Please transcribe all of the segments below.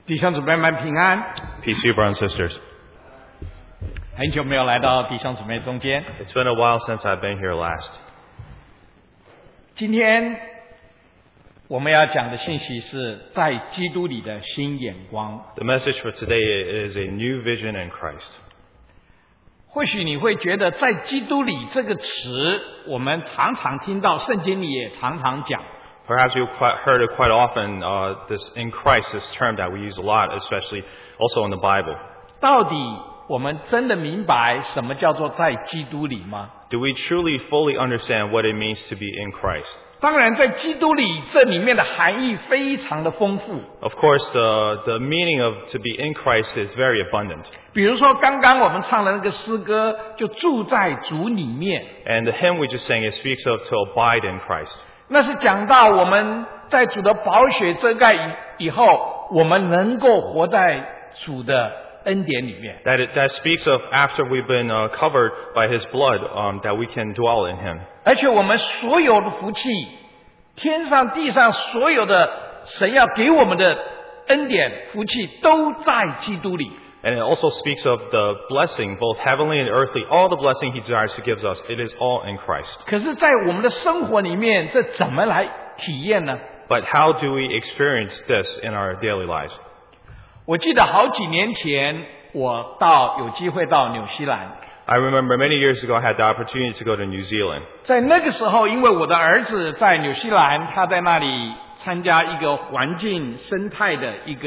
弟兄姊妹们平安。 Peace to you, brothers and sisters. 很久没有来到弟兄姊妹中间。 It's been a while since I've been here last. 今天我们要讲的信息是在基督里的新眼光。 The message for today is a new vision in Christ. 或许你会觉得在基督里这个词我们常常听到，圣经里也常常讲。 Perhaps you've heard it quite often, this in Christ, this term that we use a lot, especially also in the Bible. 到底我们真的明白什么叫做在基督里吗？ Do we truly fully understand what it means to be in Christ? 当然在基督里这里面的含义非常的丰富。 Of course, the meaning of to be in Christ is very abundant. 比如说刚刚我们唱的那个诗歌，就住在主里面。 And the hymn we just sang, it speaks of to abide in Christ. 那是讲到我们在主的宝血遮盖以后，我们能够活在主的恩典里面。 That speaks of after we've been covered by His blood, that we can dwell in Him. 而且我们所有的福气，天上地上所有的神要给我们的恩典福气，都在基督里。 And it also speaks of the blessing, both heavenly and earthly, all the blessing He desires to give us. It is all in Christ. 可是在我们的生活里面，这怎么来体验呢？ But how do we experience this in our daily lives? 我记得好几年前，我有机会到纽西兰。 I remember many years ago I had the opportunity to go to New Zealand. 在那个时候，因为我的儿子在纽西兰，他在那里参加一个环境生态的一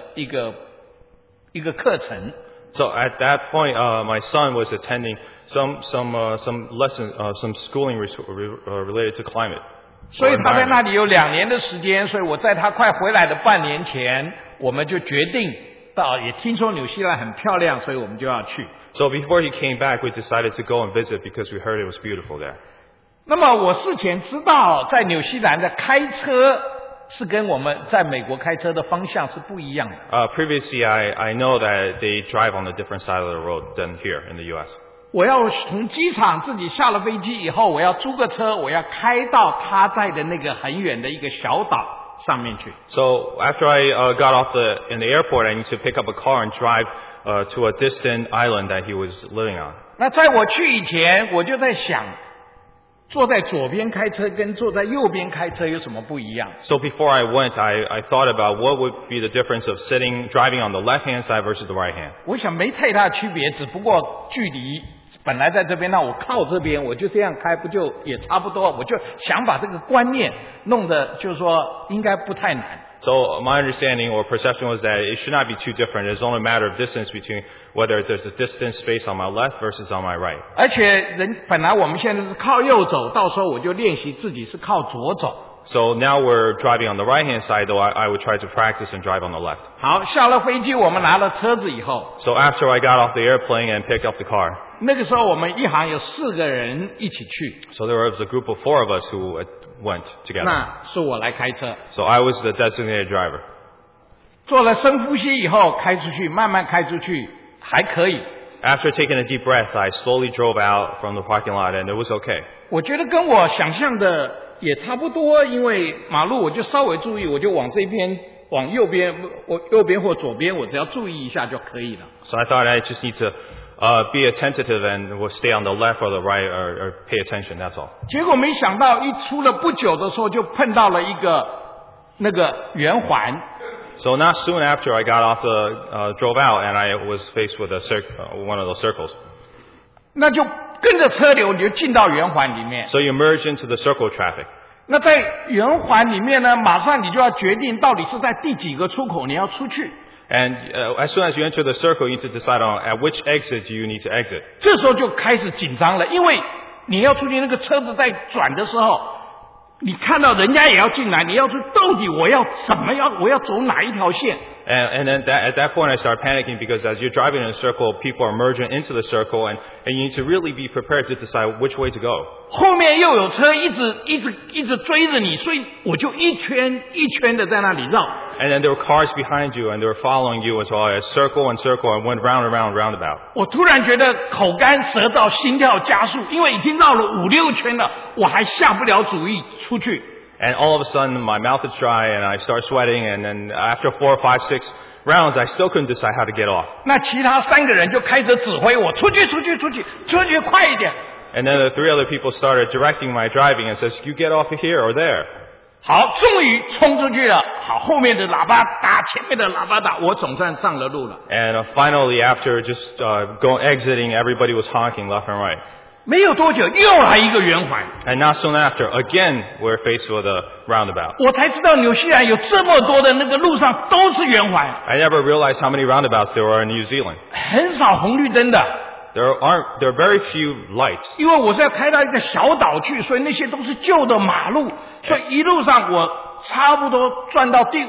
个课程。 So at that point, my son was attending some lessons, some schooling related to climate. 所以他在那里有2年的时间，所以我在他快回来的半年前，我们就决定也听说纽西兰很漂亮，所以我们就要去。 So before he came back, we decided to go and visit because we heard it was beautiful there. 那么我事前知道，在纽西兰的开车是跟我们在美国开车的方向是不一样的。 Previously, I know that they drive on a different side of the road than here in the U.S. 我要从机场自己下了飞机以后，我要租个车，我要开到他在的那个很远的一个小岛上面去。 So after I got off in the airport, I need to pick up a car and drive to a distant island that he was living on. 那在我去以前，我就在想，坐在左边开车跟坐在右边开车有什么不一样？ So before I went, I thought about what would be the difference of driving on the left-hand side versus the right hand. 我想没太大区别，只不过距离本来在这边，那我靠这边，我就这样开，不就也差不多？我就想把这个观念弄得，就是说应该不太难。 So my understanding or perception was that it should not be too different. It's only a matter of distance between whether there's a distance space on my left versus on my right. 而且本来我们现在是靠右走，到时候我就练习自己是靠左走。 So now we're driving on the right-hand side, though I would try to practice and drive on the left. 好，下了飞机，我们拿了车子以后， So after I got off the airplane and picked up the car, 那个时候我们一行有4个人一起去， so there was a group of 4 of us who went together. 那是我来开车。 So I was the designated driver. 做了深呼吸以后，开出去，慢慢开出去，还可以。 After taking a deep breath, I slowly drove out from the parking lot, and it was okay. 我觉得跟我想象的也差不多，因为马路我就稍微注意，我就往这边、往右边，我右边或左边，我只要注意一下就可以了。 So I thought I just need to be attentive and will stay on the left or the right or pay attention. That's all. 结果没想到，一出了不久的时候，就碰到了一个那个圆环。 So not soon after I got off drove out, and I was faced with one of those circles. 那就跟着车流，你就进到圆环里面。 So you merge into the circle traffic. 那在圆环里面呢，马上你就要决定到底是在第几个出口你要出去。 And as soon as you enter the circle, you need to decide on at which exit do you need to exit. 这时候就开始紧张了，因为你要出去，那个车子在转的时候，你看到人家也要进来，你要说到底我要走哪一条线？ And then at that point I started panicking because as you're driving in a circle, people are merging into the circle, and you need to really be prepared to decide which way to go. 后面又有车一直追着你，所以我就一圈一圈的在那里绕。 And then there were cars behind you, and they were following you as well. I circle and circle and went round and round and roundabout. 我突然觉得口干舌燥，心跳加速，因为已经绕了5、6圈了，我还下不了主意出去。 And all of a sudden, my mouth is dry, and I start sweating. And then after 4, 5, 6 rounds, I still couldn't decide how to get off. 那其他3个人就开始指挥我出去快一点。 And then the 3 other people started directing my driving and says, you get off here or there. 好，终于冲出去了。好，后面的喇叭打，前面的喇叭打，我总算上了路了。 And finally, after just exiting, everybody was honking left and right. 没有多久，又来一个圆环。 And not soon after, again, we're faced with a roundabout. 我才知道纽西兰有这么多的那个路上都是圆环， I never realized how many roundabouts there are in New Zealand. 很少红绿灯的。 There are very few lights. 因为我是要开到一个小岛去，所以那些都是旧的马路，所以一路上我差不多转到第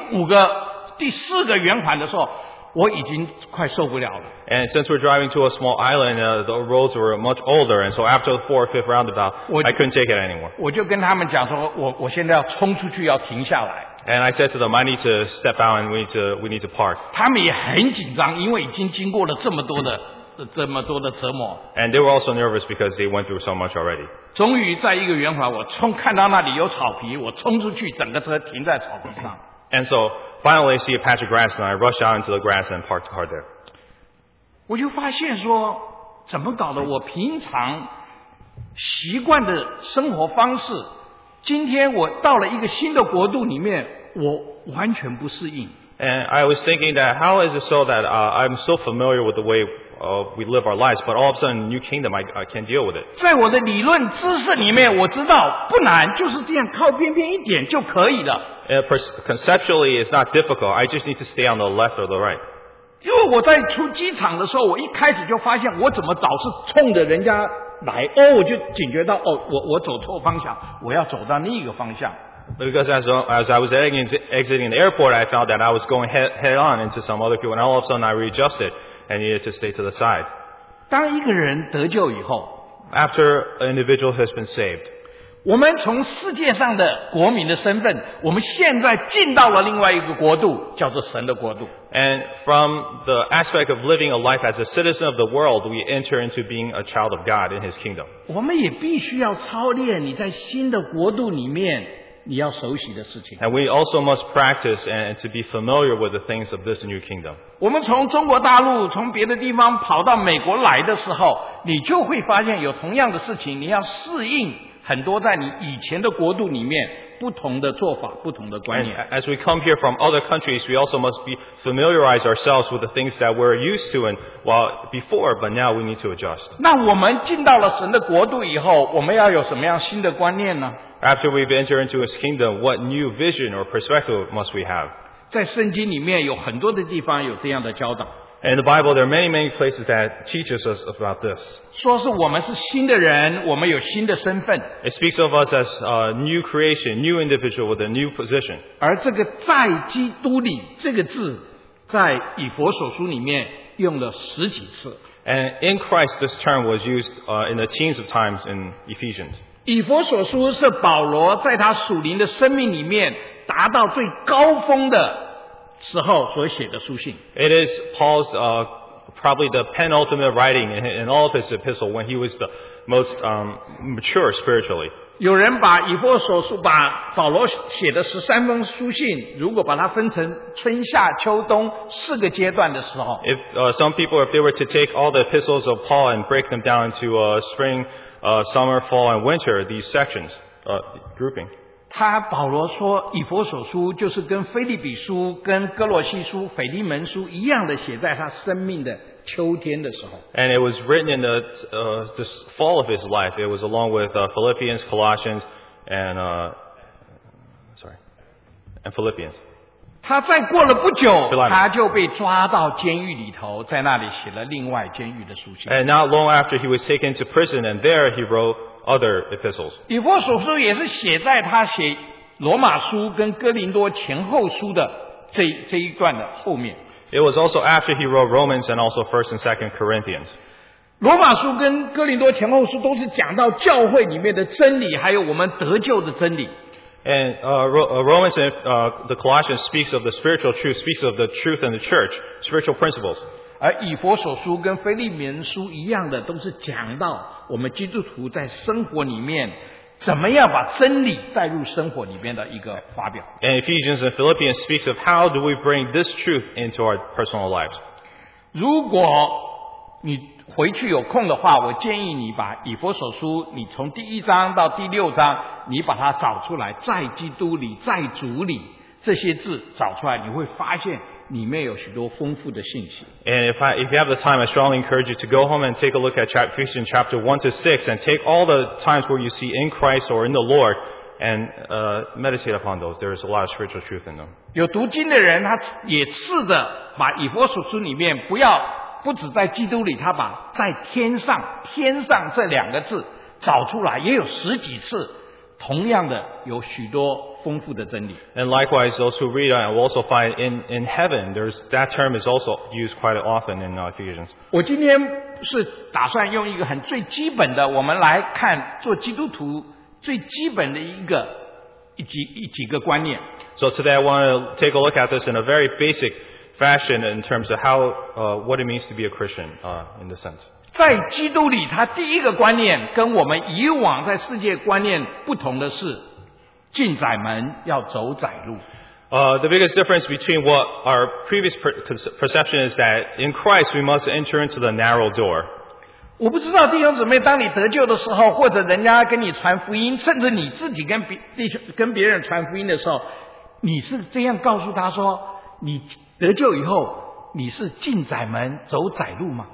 4个圆环的时候，我已经快受不了了。 And since we're driving to a small island, the roads were much older, and so after the 4th or 5th roundabout, I couldn't take it anymore. 我就跟他们讲说，我现在要冲出去，要停下来。 And I said to them, I need to step out and we need to park. 他们也很紧张，因为已经经过了这么多的折磨。 And they were also nervous because they went through so much already. 终于在一个圆环，我看到那里有草皮，我冲出去，整个车停在草皮上。 And so finally I see a patch of grass and I rush out into the grass and park the car there. 我就发现说，怎么搞的？我平常习惯的生活方式，今天我到了一个新的国度里面，我完全不适应。 And I was thinking that how is it so that I'm so familiar with the way we live our lives, but all of a sudden, New Kingdom, I can't deal with it. 在我的理论知识里面，我知道不难，就是这样靠边边一点就可以了。 Conceptually, it's not difficult. I just need to stay on the left or the right. 因为我在出机场的时候，我一开始就发现我怎么老是冲着人家来，我就警觉到我走错方向，我要走到另一个方向。 Because as I was exiting the airport, I found that I was going head on into some other people, and all of a sudden I readjusted and needed to stay to the side. 当一个人得救以后 After an individual has been saved, 我们从世界上的国民的身份，我们现在进到了另外一个国度，叫做神的国度。 And from the aspect of living a life as a citizen of the world, we enter into being a child of God in His kingdom. 我们也必须要操练你在新的国度里面你要熟悉的事情。 And we also must practice and to be familiar with the things of this new kingdom. 我们从中国大陆从别的地方跑到美国来的时候，你就会发现有同样的事情，你要适应很多在你以前的国度里面不同的做法，不同的观 And 念。 as we come here from other countries, we also must familiarize ourselves with the things that we're used to and before, but now we need to adjust. 那我们进到了神的国度以后，我们要有什么样新的观念呢？ After we've entered into His kingdom, what new vision or perspective must we have? 在圣经里面有很多的地方有这样的教导， In the Bible, there are many, many places that teaches us about this. 说是我们是新的人，我们有新的身份， It speaks of us as a new creation, new individual with a new position. 而这个在基督里这个字，在以弗所书里面用了10几次。 And in Christ, this term was used in the teens of times in Ephesians. 以弗所书是保罗在他属灵的生命里面达到最高峰的时候所写的书信。 It is Paul's probably the penultimate writing in all of his epistle when he was the most mature spiritually. 有人把以弗所书把保罗写的13封书信，如果把它分成春夏秋冬4个阶段的时候， If some people, if they were to take all the epistles of Paul and break them down into spring, summer, fall, and winter, these sections, grouping. 保罗说以弗所书就是跟腓立比书跟哥罗西书腓利门书一样的，写在他生命的秋天的时候。 And it was written in the fall of his life. It was along with Philippians, Colossians, and Philippians. 他再过了不久 Philemon. 他就被抓到监狱里头，在那里写了另外监狱的书信。 And not long after, he was taken to prison, and there he wrote other epistles. 以弗所书也是写在他写罗马书跟哥林多前后书的这一段的后面。 It was also after he wrote Romans and also 1st and 2nd Corinthians. 罗马书跟哥林多前后书都是讲到教会里面的真理，还有我们得救的真理。 And Romans and the Colossians speaks of the spiritual truth, speaks of the truth in the church, spiritual principles. 而以弗所书跟腓利门书一样的，都是讲到我们基督徒在生活里面怎么样把真理带入生活里面的一个发表。 And Ephesians and Philippians speaks of how do we bring this truth into our personal lives. 如果你回去有空的话，我建议你把以弗所书，你从第1章到第6章，你把它找出来，在基督里，在主里，这些字找出来，你会发现里面有许多丰富的信息。 And if you have the time, I strongly encourage you to go home and take a look at Ephesians chapter 1 to 6 and take all the times where you see in Christ or in the Lord and meditate upon those. There is a lot of spiritual truth in them. 有读经的人，他也试着把以弗所书里面不只在基督里，他把在天上这2个字找出来，也有10几次，同样的有许多丰富的真理。 And likewise, those who read it will also find in heaven, that term is also used quite often in Ephesians. 我今天是打算用一个最基本的，我们来看做基督徒最基本的几个观念。 So today I want to take a look at this in a very basic fashion in terms of what it means to be a Christian in the sense. 在基督里，他第一个观念跟我们以往在世界观念不同的是，进窄门要走窄路。 The biggest difference between what our previous perception is that in Christ we must enter into the narrow door. 我不知道弟兄姊妹，当你得救的时候，或者人家跟你传福音，甚至你自己跟别人传福音的时候，你是这样告诉他说，你得救以后，你是进窄门走窄路吗？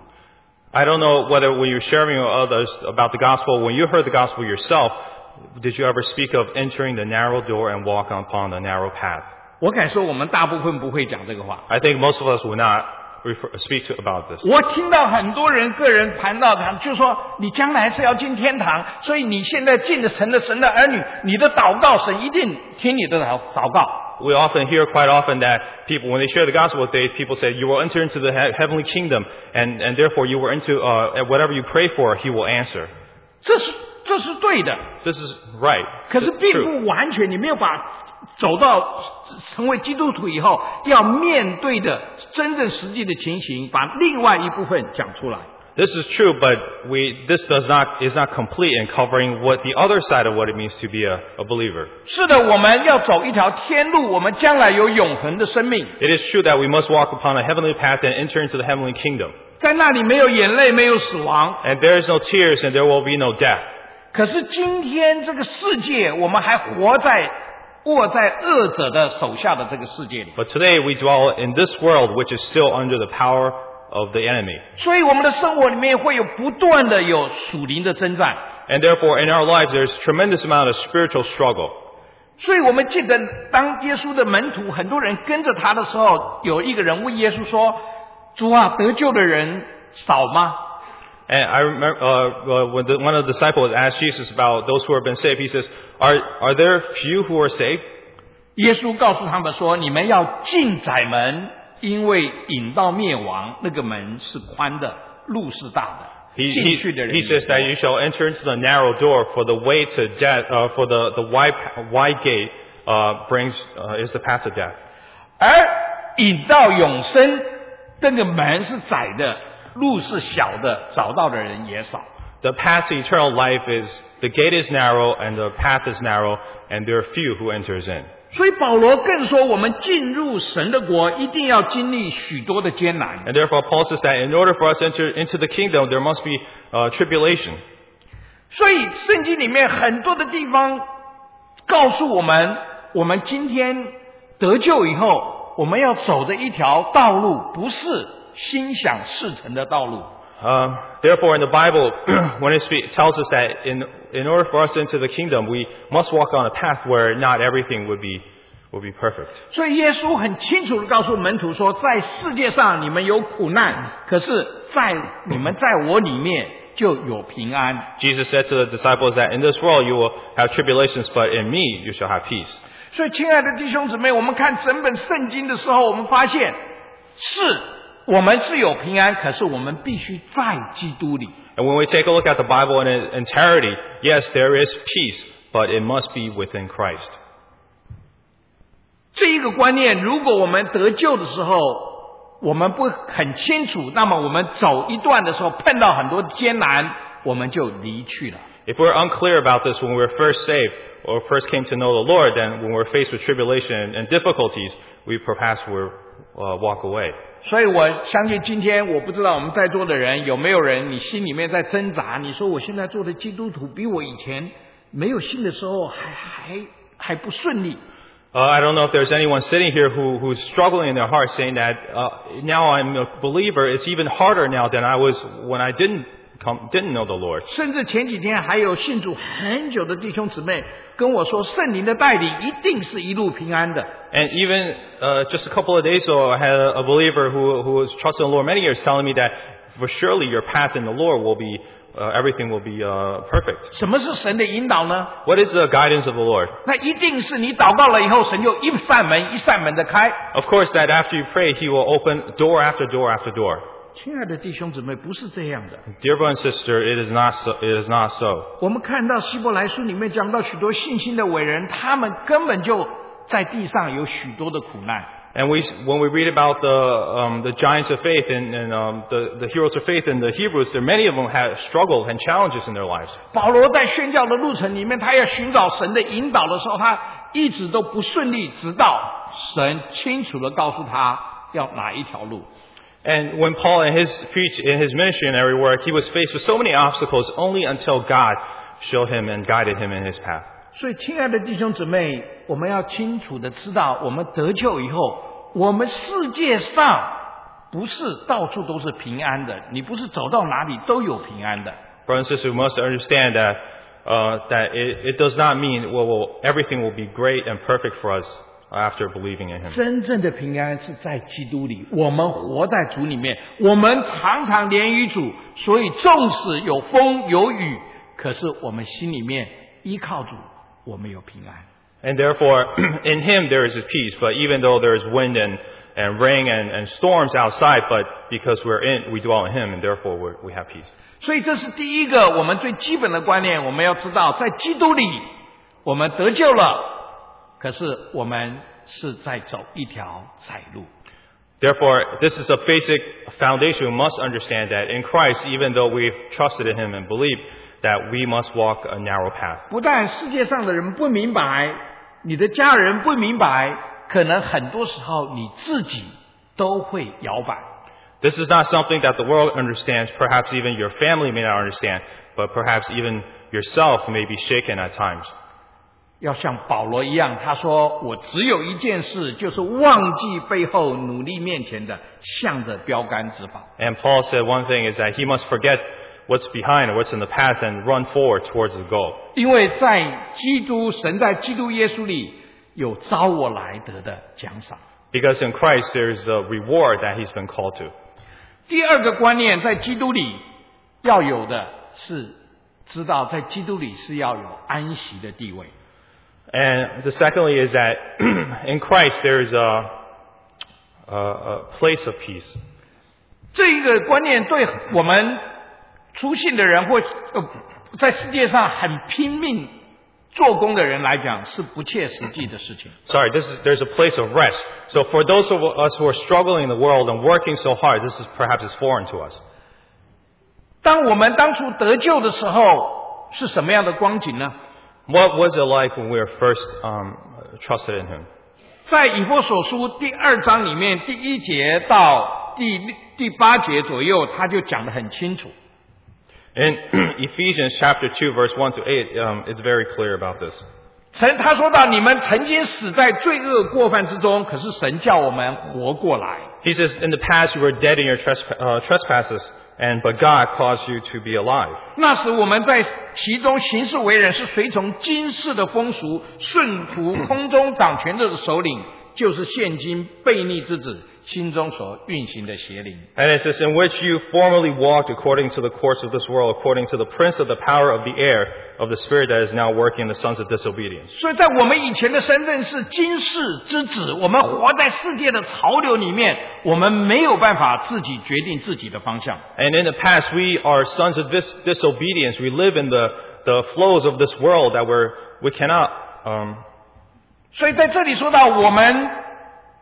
I don't know whether when you're sharing with others about the gospel, when you heard the gospel yourself, did you ever speak of entering the narrow door and walk upon the narrow path? 我敢说，我们大部分不会讲这个话。 I think most of us would not speak about this. 我听到很多人个人谈到他，就说你将来是要进天堂，所以你现在进了神的儿女，你的祷告神一定听你的祷告。 We often hear quite often that people, when they share the gospel with faith, people say, you will enter into the heavenly kingdom, and therefore you will into whatever you pray for, he will answer. 这是对的， This is right. 可是并 True. 不完全，你没有把走到成为基督徒以后要面对的真正实际的情形，把另外一部分讲出来。 This is true, but this is not complete in covering what the other side of what it means to be a believer. 是的，我们要走一条天路，我们将来有永恒的生命， It is true that we must walk upon a heavenly path and enter into the heavenly kingdom. 在那里没有眼泪，没有死亡。 And there is no tears and there will be no death. 可是今天这个世界，我们还握在恶者的手下的这个世界里， But today we dwell in this world which is still under the power of the enemy. 所以我们的生活里面会有不断的有属灵的征战。 And therefore in our lives there's tremendous amount of spiritual struggle. 所以我们记得当耶稣的门徒很多人跟着他的时候，有一个人问耶稣说：主啊，得救的人少吗？ And I remember when one of the disciples asked Jesus about those who have been saved, he says, are there few who are saved? 耶稣告诉他们说：你们要进窄门，因为引到灭亡，那个门是宽的，路是大的。 He says that you shall enter into the narrow door, for the way to death, for the wide gate is the path to death. 而引到永生，这个门是窄的，路是小的，找到的人也少。 The path to eternal life the gate is narrow and the path is narrow, and there are few who enters in. 所以保罗更说，我们进入神的国，一定要经历许多的艰难。 And therefore Paul says that in order for us to enter into the kingdom, there must be tribulation. 所以圣经里面很多的地方告诉我们，我们今天得救以后，我们要走的一条道路，不是心想事成的道路。 Therefore, in the Bible, when it tells us that in order for us to enter the kingdom, we must walk on a path where not everything will be perfect. 所以耶稣很清楚地告诉门徒说，在世界上你们有苦难，可是你们在我里面就有平安。 Jesus said to the disciples that in this world you will have tribulations, but in me you shall have peace. 所以亲爱的弟兄姊妹，我们看整本圣经的时候，我们发现我们是有平安，可是我们必须在基督里。 And when we take a look at the Bible in its entirety, yes, there is peace, but it must be within Christ. 这一个观念，如果我们得救的时候，我们不很清楚，那么我们走一段的时候碰到很多艰难，我们就离去了。 If we're unclear about this when we were first saved or first came to know the Lord, then when we're faced with tribulation and difficulties, we perhaps will walk away. 所以我相信今天我不知道我们在座的人有没有人你心里面在挣扎，你说我现在做的基督徒比我以前没有信的时候还不顺利。 I don't know if there's anyone sitting here who's struggling in their heart saying that now I'm a believer, it's even harder now than I was when I didn't know the Lord. 甚至前几天还有信主很久的弟兄姊妹跟我说，圣灵的带领一定是一路平安的。 And even just a couple of days ago, I had a believer who was trusting the Lord many years telling me that for surely your path in the Lord will be everything will be perfect. 什么是神的引导呢？ What is the guidance of the Lord? 那一定是你祷告了以后，神就一扇门一扇门的开。 Of course, that after you pray, He will open door after door after door. 亲爱的弟兄姊妹，不是这样的。 Dear brother and sister, it is not so. It is not so. 我们看到希伯来书里面讲到许多信心的伟人，他们根本就在地上有许多的苦难。 And when we read about the giants of faith and the heroes of faith in the Hebrews, there many of them had struggle and challenges in their lives. 保罗在宣教的路程里面，他要寻找神的引导的时候，他一直都不顺利，直到神清楚地告诉他要哪一条路。 And when Paul in his ministry and every work, he was faced with so many obstacles only until God showed him and guided him in his path. 所以，亲爱的弟兄姊妹，我们要清楚的知道，我们得救以后，我们世界上不是到处都是平安的，你不是走到哪里都有平安的。 Brothers and sisters, we must understand that it does not mean everything will be great and perfect for us after believing in Him. 真正的平安是在基督里，我们活在主里面，我们常常连于主，所以纵使有风有雨，可是我们心里面依靠主，我们有平安。 And therefore, in Him there is a peace. But even though there is wind and rain and storms outside, but because we dwell in Him, and therefore we have peace. 所以这是第一个我们最基本的观念，我们要知道，在基督里我们得救了，可是我们是在走一条窄路。 Therefore, this is a basic foundation. We must understand that in Christ, even though we've trusted in Him and believed, that we must walk a narrow path. 不但世界上的人不明白，你的家人不明白，可能很多时候你自己都会摇摆。 This is not something that the world understands. Perhaps even your family may not understand, but perhaps even yourself may be shaken at times. 要像保罗一样，他说：“我只有一件事，就是忘记背后，努力面前的，向着标杆直跑。” And Paul said one thing is that he must forget what's behind or what's in the past and run forward towards the goal. 因为在神在基督耶稣里有招我来得的奖赏。 Because in Christ there's a reward that he's been called to. 第二个观念，在基督里要有的是知道，在基督里是要有安息的地位。 And the secondly is that in Christ there is a place of peace. 这一个观念对我们初信的人或在世界上很拼命做工的人来讲，是不切实际的事情。 Sorry, there's a place of rest. So for those of us who are struggling in the world and working so hard, this is perhaps foreign to us. 当我们当初得救的时候，是什么样的光景呢？ What was it like when we were first trusted in Him? 在以弗所书第2章里面第1节到第8节左右，他就讲得很清楚。 In Ephesians chapter 2 verse 1 to 8, it's very clear about this. 他说到，你们曾经死在罪恶过犯之中，可是神叫我们活过来。 He says, in the past you were dead in your trespasses, but God caused you to be alive. 那时我们在其中行事为人，是随从今世的风俗，顺服空中掌权者的首领，就是现今悖逆之子心中所运行的邪灵。 And it says, in which you formerly walked according to the course of this world, according to the prince of the power of the air, of the spirit that is now working in the sons of disobedience. 所以在我们以前的身份是今世之子，我们活在世界的潮流里面，我们没有办法自己决定自己的方向。 And in the past, we are sons of disobedience. We live in the flows of this world that we cannot. 所以在这里说到，我们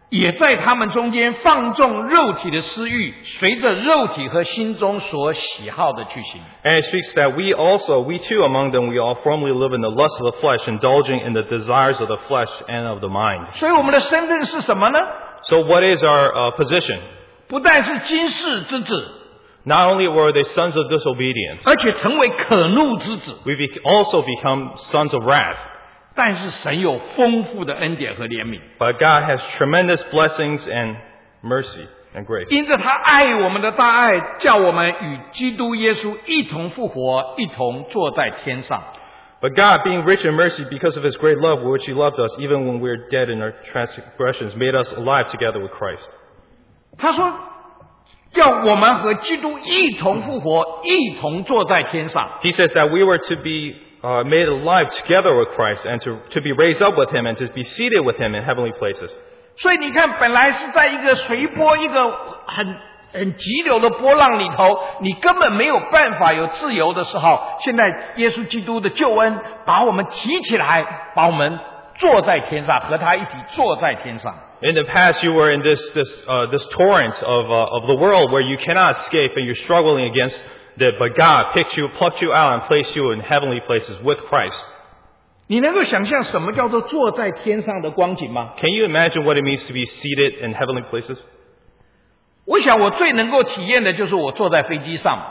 也在他们中间放纵肉体的私欲，随着肉体和心中所喜好的去行。 And it speaks that we too among them, we all formerly live in the lust of the flesh, indulging in the desires of the flesh and of the mind. 所以我们的身份是什么呢？ So what is our position? 不但是今世之子， Not only were they sons of disobedience, 而且成为可怒之子。 we also become sons of wrath. 但是神有丰富的恩典和怜悯， But God has tremendous blessings and mercy and grace. 因着他爱我们的大爱，叫我们与基督耶稣一同复活，一同坐在天上。 But God, being rich in mercy because of His great love, which He loved us, even when we were dead in our transgressions, made us alive together with Christ. 他说，要我们和基督一同复活，一同坐在天上。 He says that we were to be made alive together with Christ and to be raised up with Him and to be seated with Him in heavenly places. 所以你看，本来是在一个随波、一个很急流的波浪里头，你根本没有办法有自由的时候，现在耶稣基督的救恩把我们提起来，把我们坐在天上，和他一起坐在天上。 In the past, you were in this torrent of the world where you cannot escape and you're struggling against it, but God plucked you out and placed you in heavenly places with Christ. 你能够想象什么叫做坐在天上的光景吗？ Can you imagine what it means to be seated in heavenly places? 我想我最能够体验的就是我坐在飞机上。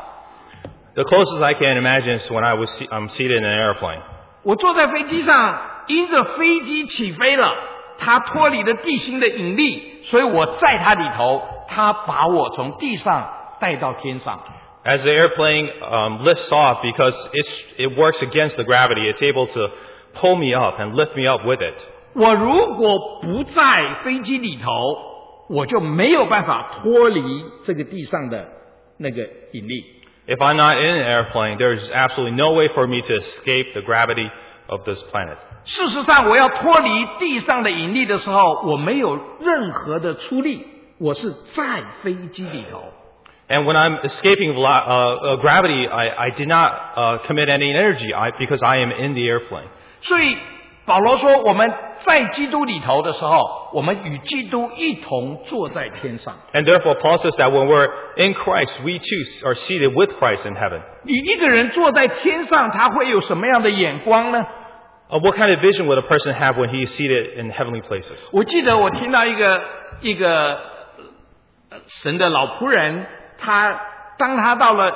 The closest I can imagine is when I'm seated in an airplane. 我坐在飞机上，因着飞机起飞了，它脱离了地心的引力，所以我在它里头，它把我从地上带到天上。 As the airplane lifts off, because it works against the gravity, it's able to pull me up and lift me up with it. 我如果不在飞机里头，我就没有办法脱离这个地上的那个引力。 If I'm not in an airplane, there's absolutely no way for me to escape the gravity of this planet. 事实上，我要脱离地上的引力的时候，我没有任何的出力，我是在飞机里头。 And when I'm escaping gravity, I did not commit any energy because I am in the airplane. 所以保罗说，我们在基督里头的时候，我们与基督一同坐在天上。 And therefore, Paul says that when we're in Christ, we too are seated with Christ in heaven. 你一个人坐在天上，他会有什么样的眼光呢？ What kind of vision would a person have when he is seated in heavenly places? 我记得我听到一个神的老仆人，当他到了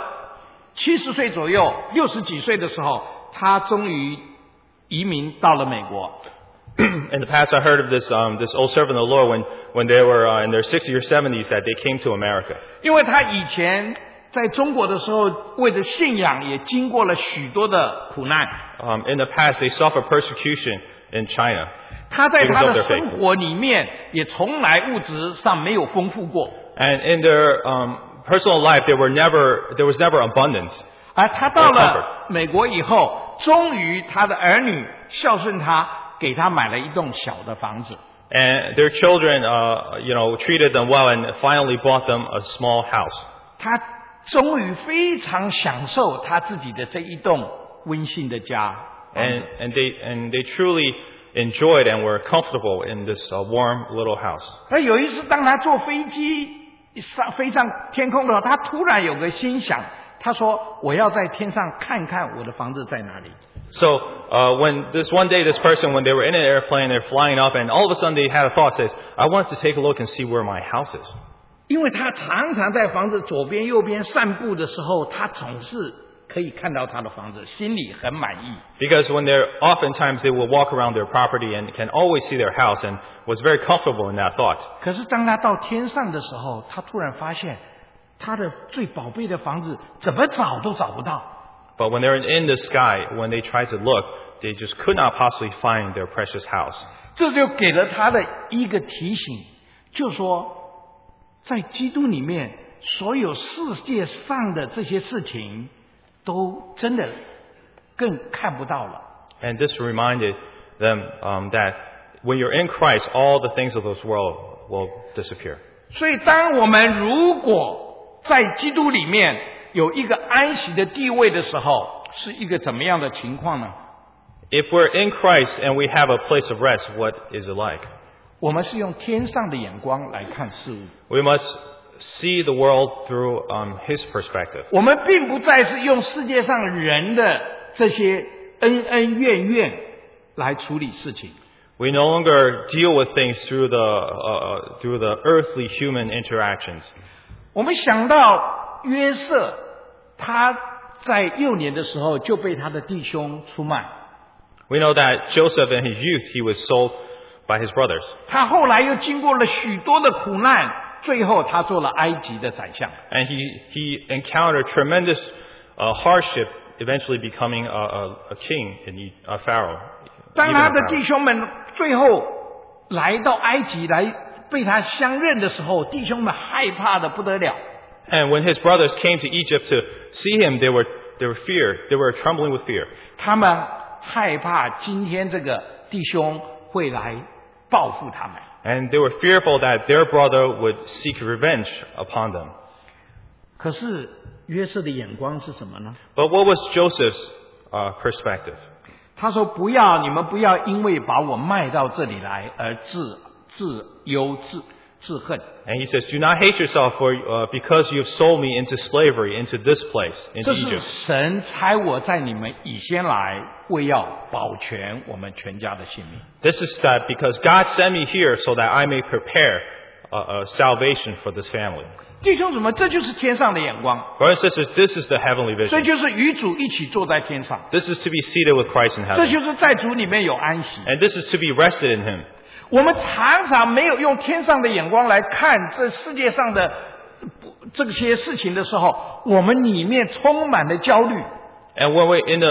70岁左右，60几岁的时候，他终于移民到了美国。 In the past, I heard of this old servant of the Lord when they were in their 60s or 70s that they came to America. 因为他以前在中国的时候，为了信仰也经过了许多的苦难。 In the past, they suffered persecution in China. 他在他的生活里面也从来物质上没有丰富过。 And in their personal life, there was never abundance. 而他到了美国以后，终于他的儿女孝顺他，给他买了一栋小的房子。 And their children, treated them well and finally bought them a small house. 他终于非常享受他自己的这一栋温馨的家。 And they truly enjoyed and were comfortable in this warm little house. 而有一次，当他坐飞机飞上天空的时候，他突然有个心想，他说：“我要在天上看看我的房子在哪里。” So when this person, when they were in an airplane, they're flying up, and all of a sudden they had a thought, says, "I want to take a look and see where my house is." 因为他常常在房子左边、右边散步的时候，他总是可以看到他的房子，心里很满意。 Because oftentimes they will walk around their property and can always see their house, and was very comfortable in that thought. 可是当他到天上的时候，他突然发现，他的最宝贝的房子怎么找都找不到。 But when they're in the sky, when they try to look, they just could not possibly find their precious house. 这就给了他的一个提醒，就说，在基督里面，所有世界上的这些事情，都真的更看不到了。 And this reminded them that when you're in Christ, all the things of this world will disappear. 所以，当我们如果在基督里面有一个安息的地位的时候，是一个怎么样的情况呢？ If we're in Christ and we have a place of rest, what is it like? 我们是用天上的眼光来看事物。 We must see the world through His perspective. 我们并不再是用世界上人的这些恩恩怨怨来处理事情。 We no longer deal with things through the earthly human interactions. 我们想到约瑟，他在幼年的时候就被他的弟兄出卖。 We know that Joseph in his youth, he was sold by his brothers. 他后来又经过了许多的苦难，最后他做了埃及的宰相。 And he encountered tremendous hardship, eventually becoming a king, a pharaoh. 当他的弟兄们最后来到埃及来被他相认的时候，弟兄们害怕的不得了。 And when his brothers came to Egypt to see him, they were trembling with fear. 他们害怕今天这个弟兄会来报复他们。 And they were fearful that their brother would seek revenge upon them. 可是约瑟的眼光是什么呢？ But what was Joseph's perspective? 他说你们不要因为把我卖到这里来而自忧自恨。 And he says, do not hate yourself because you have sold me into slavery, into this place, 这 into 是 Egypt. 神差我在你们以先来，为要保全我们全家的性命。 This is that because God sent me here so that I may prepare salvation for this family. 弟兄姊妹，这就是天上的眼光， Brothers and sisters, this is the heavenly 这 vision. 就是与主一起坐在天上， This is to be seated with Christ in 这 heaven. 就是在主里面有安息。 And this is to be rested in Him. 我们常常没有用天上的眼光来看这世界上的这些事情的时候，我们里面充满了焦虑。 And when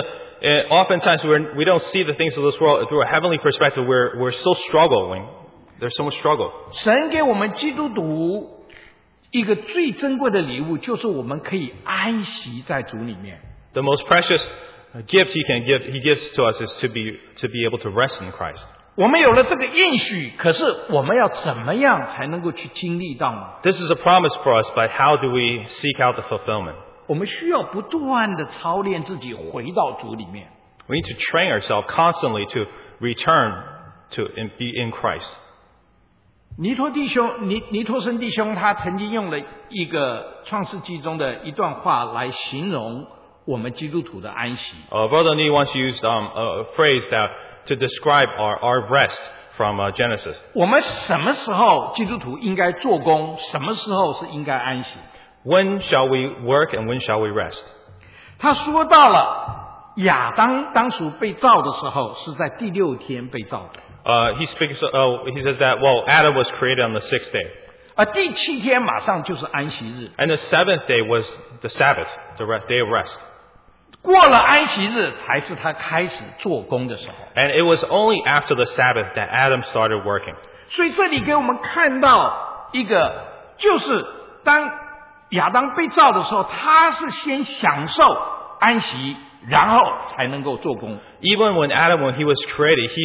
oftentimes we don't see the things of this world through a heavenly perspective, we're still struggling. There's so much struggle. 神给我们基督徒一个最珍贵的礼物，就是我们可以安息在主里面。 The most precious gift He gives to us is to be able to rest in Christ. 我们有了这个应许，可是我们要怎么样才能够去经历到呢？ This is a promise for us, but how do we seek out the fulfillment? 我们需要不断的操练自己，回到主里面。 We need to train ourselves constantly to return to and be in Christ. 尼托生弟兄他曾经用了一个创世纪中的一段话来形容我们基督徒的安息。 Brother Nee once used a phrase to describe our rest from Genesis. 我们什么时候基督徒应该做工，什么时候是应该安息？ When shall we work and when shall we rest? 他说到了亚当当初被造的时候是在第6天被造的， He says that, Adam was created on the 6th day. 而第7天马上就是安息日。 And the 7th day was the Sabbath, the day of rest. 过了安息日才是他开始做工的时候。 And it was only after the Sabbath that Adam started working. 所以这里给我们看到一个，就是当亚当被造的时候，他是先享受安息，然后才能够做工。 Even when he was created, he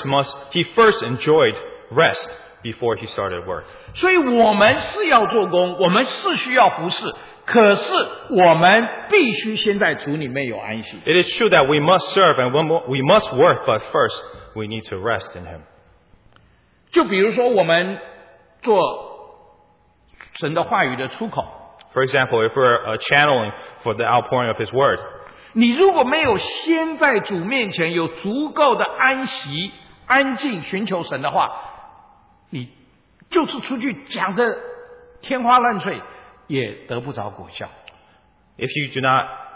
first enjoyed rest before he started work. 所以我们是要做工，我们是需要服侍，可是我们必须先在主里面有安息。 It is true that we must serve and we must work, but first we need to rest in Him. 就比如说我们做神的话语的出口， For example, if we're channeling for the outpouring of His Word, 你如果没有先在主面前有足够的安息、安静寻求神的话，你就是出去讲的天花乱坠，也得不着果效。 if you do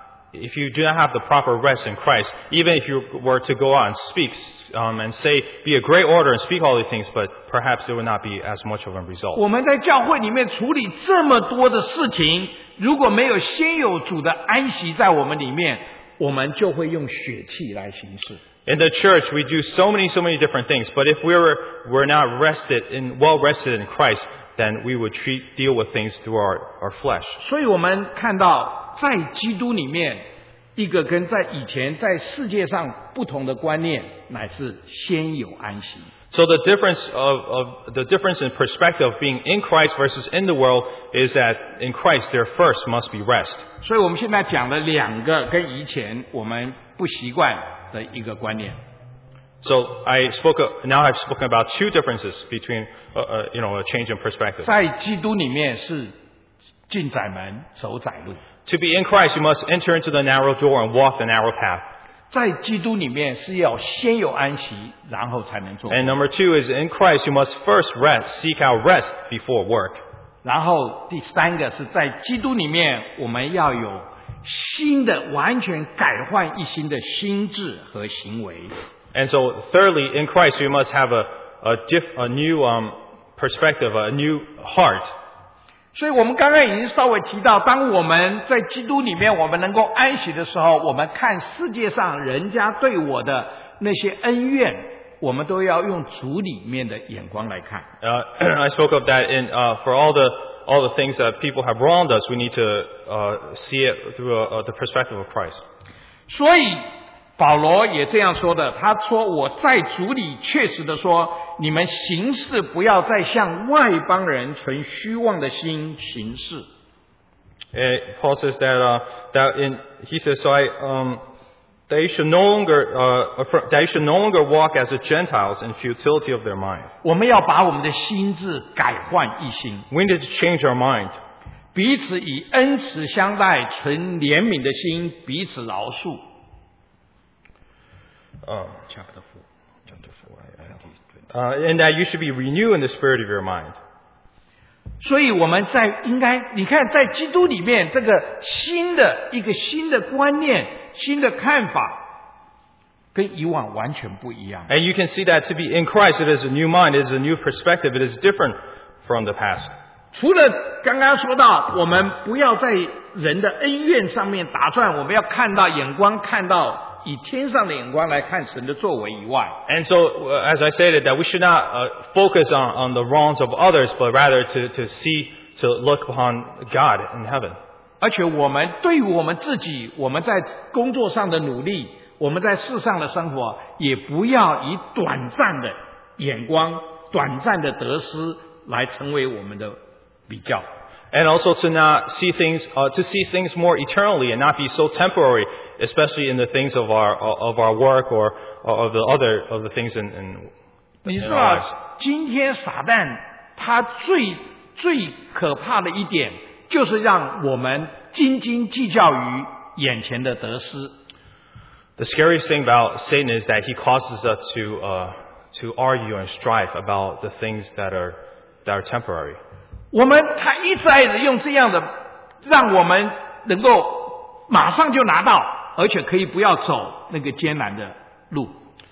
not have the proper rest in Christ, even if you were to go out and speak and say, be a great orator and speak all these things, but perhaps there would not be as much of a result. 我们在教会里面处理这么多的事情，如果没有先有主的安息在我们里面，我们就会用血气来行事。 In the church, we do so many different things, but if we're not well rested in Christ, then we would deal with things through our flesh. 所以我们看到在基督里面，一个跟在以前在世界上不同的观念，乃是先有安息。 So the difference in perspective of being in Christ versus in the world is that in Christ there first must be rest. 所以我们现在讲了2个跟以前我们不习惯的一个观念。 So now I've spoken about two differences between, a change in perspective. 在基督里面是进窄门走窄路， To be in Christ, you must enter into the narrow door and walk the narrow path. 在基督里面是要先有安息，然后才能做工。 And number two is in Christ, you must first seek out rest before work. 然后第三个是在基督里面，我们要有新的、完全改换一新的心智和行为。 And so thirdly, in Christ, you must have a new perspective, a new heart. 所以我们刚刚已经稍微提到，当我们在基督里面，我们能够安息的时候，我们看世界上人家对我的那些恩怨，我们都要用主里面的眼光来看。 I spoke of that for all the things that people have wronged us, we need to see it through the perspective of Christ. 所以保罗也这样说的，他说我在主里确实的说，你们行事不要再向外邦人存虚妄的心行事。 Paul says he says, so that you should no longer walk as the Gentiles in futility of their mind. 我们要把我们的心智改换一新， We need to change our mind. 彼此以恩慈相待，存怜悯的心，彼此饶恕。Chapter 4. And that you should be renewed in the spirit of your mind. 所以我们你看，在基督里面，这个新的观念、新的看法，跟以往完全不一样。 And you can see that to be in Christ, it is a new mind, it is a new perspective, it is different from the past. 除了刚刚说到，我们不要在人的恩怨上面打转，我们要看到以天上的眼光来看神的作为以外。 And so, as I stated, that we should not focus on the wrongs of others, but rather to look upon God in heaven. 而且我们对于我们自己，我们在工作上的努力，我们在世上的生活，也不要以短暂的眼光、短暂的得失来成为我们的比较。 And also to not see things, to see things more eternally and not be so temporary, especially in the things of our work or of the things in 你知 our 道 lives. 今天撒旦他最可怕的一点，就是让我们斤斤计较于眼前的得失。 The scariest thing about Satan is that he causes us to argue and strive about the things that are temporary. 他一再的用这样的，让我们能够马上就拿到，而且可以不要走那个艰难的路。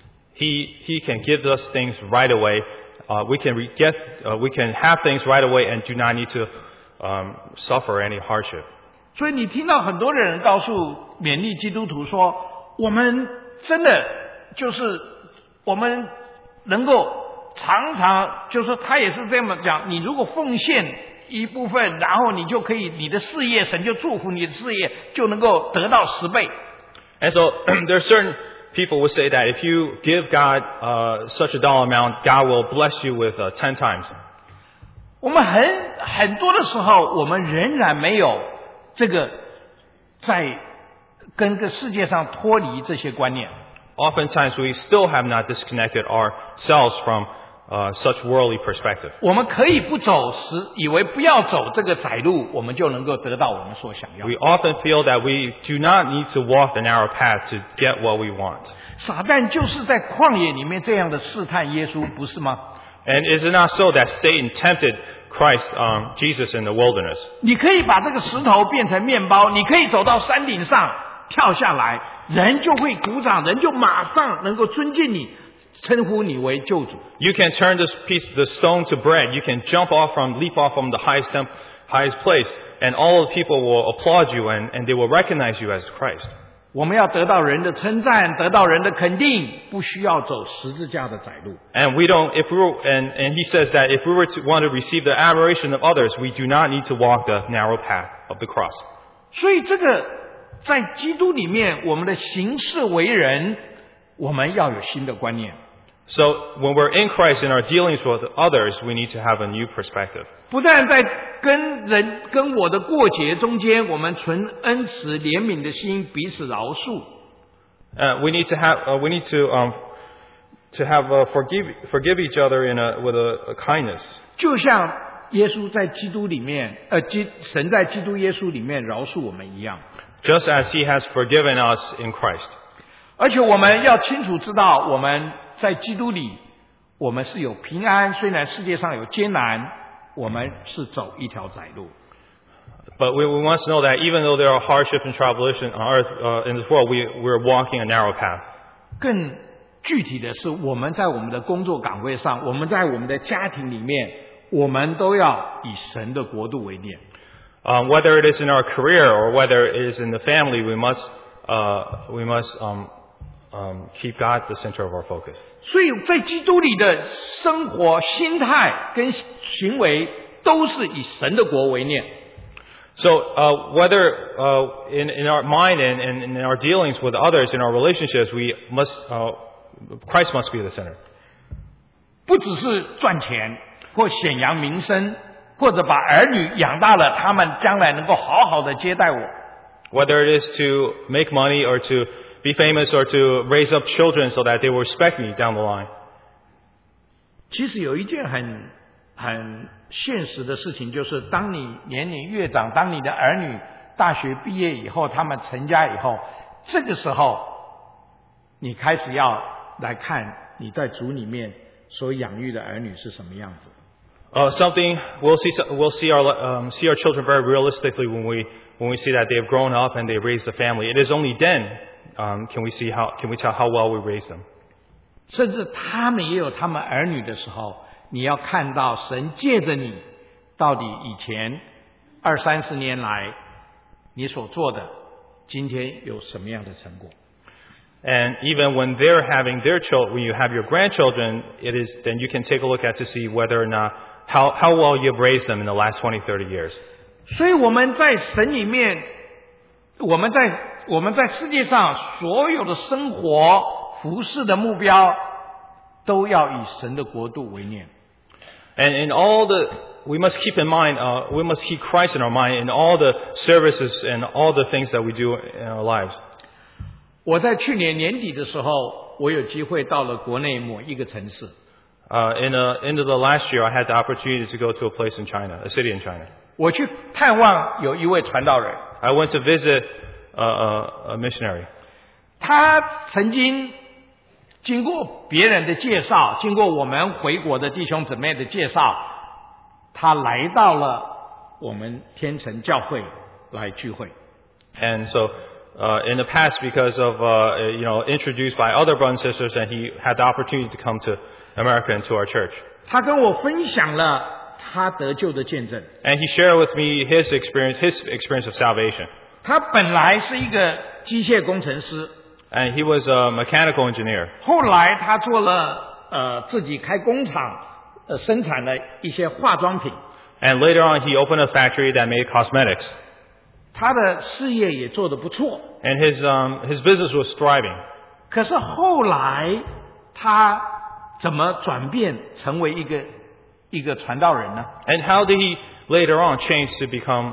He can give us things right away. We can have things right away and do not need to suffer any hardship. 所以你听到很多的人告诉勉励基督徒说，我们真的就是我们能够常常就是他也是这么讲，你如果奉献一部分，然后你就可以你的事业，神就祝福你的事业，就能够得到10倍。 And so there are certain people will say that if you give God such a dollar amount, God will bless you with 10 times. 我们很多的时候，我们仍然没有这个在跟这世界上脱离这些观念。 Oftentimes we still have not disconnected ourselves from such worldly perspective. 我们可以不走以为不要走这个窄路，我们就能够得到我们所想要。 We often feel that we do not need to walk the narrow path to get what we want. 撒旦就是在旷野里面这样的试探耶稣，不是吗？ And is it not so that Satan tempted Jesus in the wilderness? 你可以把这个石头变成面包，你可以走到山顶上跳下来，人就会鼓掌，人就马上能够尊敬你，称呼你为救主。 You can turn the stone to bread. You can leap off from the highest place, and all the people will applaud you and they will recognize you as Christ. 我们要得到人的称赞，得到人的肯定，不需要走十字架的窄路。 And he says that if we want to receive the admiration of others, we do not need to walk the narrow path of the cross. 所以这个在基督里面，我们的行事为人，我们要有新的观念。 So when we're in Christ in our dealings with others, we need to have a new perspective. 不但在跟我的过节中间，我们存恩慈怜悯的心，彼此饶恕。 to have forgive each other with a kindness. 就像耶稣在基督里面，神在基督耶稣里面饶恕我们一样。 Just as He has forgiven us in Christ. 而且我们要清楚知道，我们在基督里，我们是有平安，虽然世界上有艰难，我们是走一条窄路。 But we must know that even though there are hardship and tribulation on earth in this world, we're walking a narrow path. 更具体的是，我们在我们的工作岗位上，我们在我们的家庭里面，我们都要以神的国度为念。 Whether it is in our career or whether it is in the family, we must keep God the center of our focus. 所以在基督里的生活、心态跟行为，都是以神的国为念。 So whether in our mind and in our dealings with others, in our relationships, Christ must be the center. 不只是赚钱或显扬名声，或者把儿女养大了，他们将来能够好好的接待我。 Whether it is to make money or to be famous or to raise up children so that they will respect me down the line. 其实有一件很现实的事情，就是当你年龄越长，当你的儿女大学毕业以后，他们成家以后，这个时候你开始要来看你在主里面所养育的儿女是什么样子。 Something we'll see our children very realistically when we see that they have grown up and they raised a family. It is only then can we tell how well we raise them. 甚至他们也有他们儿女的时候，你要看到神借着你，到底以前20-30年来你所做的，今天有什么样的成果。 And even when they're having their children, when you have your grandchildren, then you can take a look at to see whether or not how well you've raised them in the last 20-30 years. 所以我们在神里面，我们在世界上所有的生活服事的目标，都要以神的国度为念。 And in we must keep in mind, we must keep Christ in our mind in all the services and all the things that we do in our lives. 我在去年年底的时候，我有机会到了国内某一个城市。 Into the last year, I had the opportunity to go to a place in China, a city in China. 我去探望有一位传道人。 I went to visit a missionary. 他曾经经过别人的介绍，经过我们回国的弟兄姊妹的介绍，他来到了我们天成教会来聚会。 And so in the past, because of introduced by other brothers and sisters, and he had the opportunity to come to America and to our church. 他跟我分享了他得救的见证。 And he shared with me his experience of salvation. 他本来是一个机械工程师。 And he was a mechanical engineer. 后来他做了自己开工厂，生产了一些化妆品。 And later on, he opened a factory that made cosmetics. 他的事业也做得不错。 And his business was thriving. 可是后来他怎么转变成为一个传道人呢？ And how did he later on change to become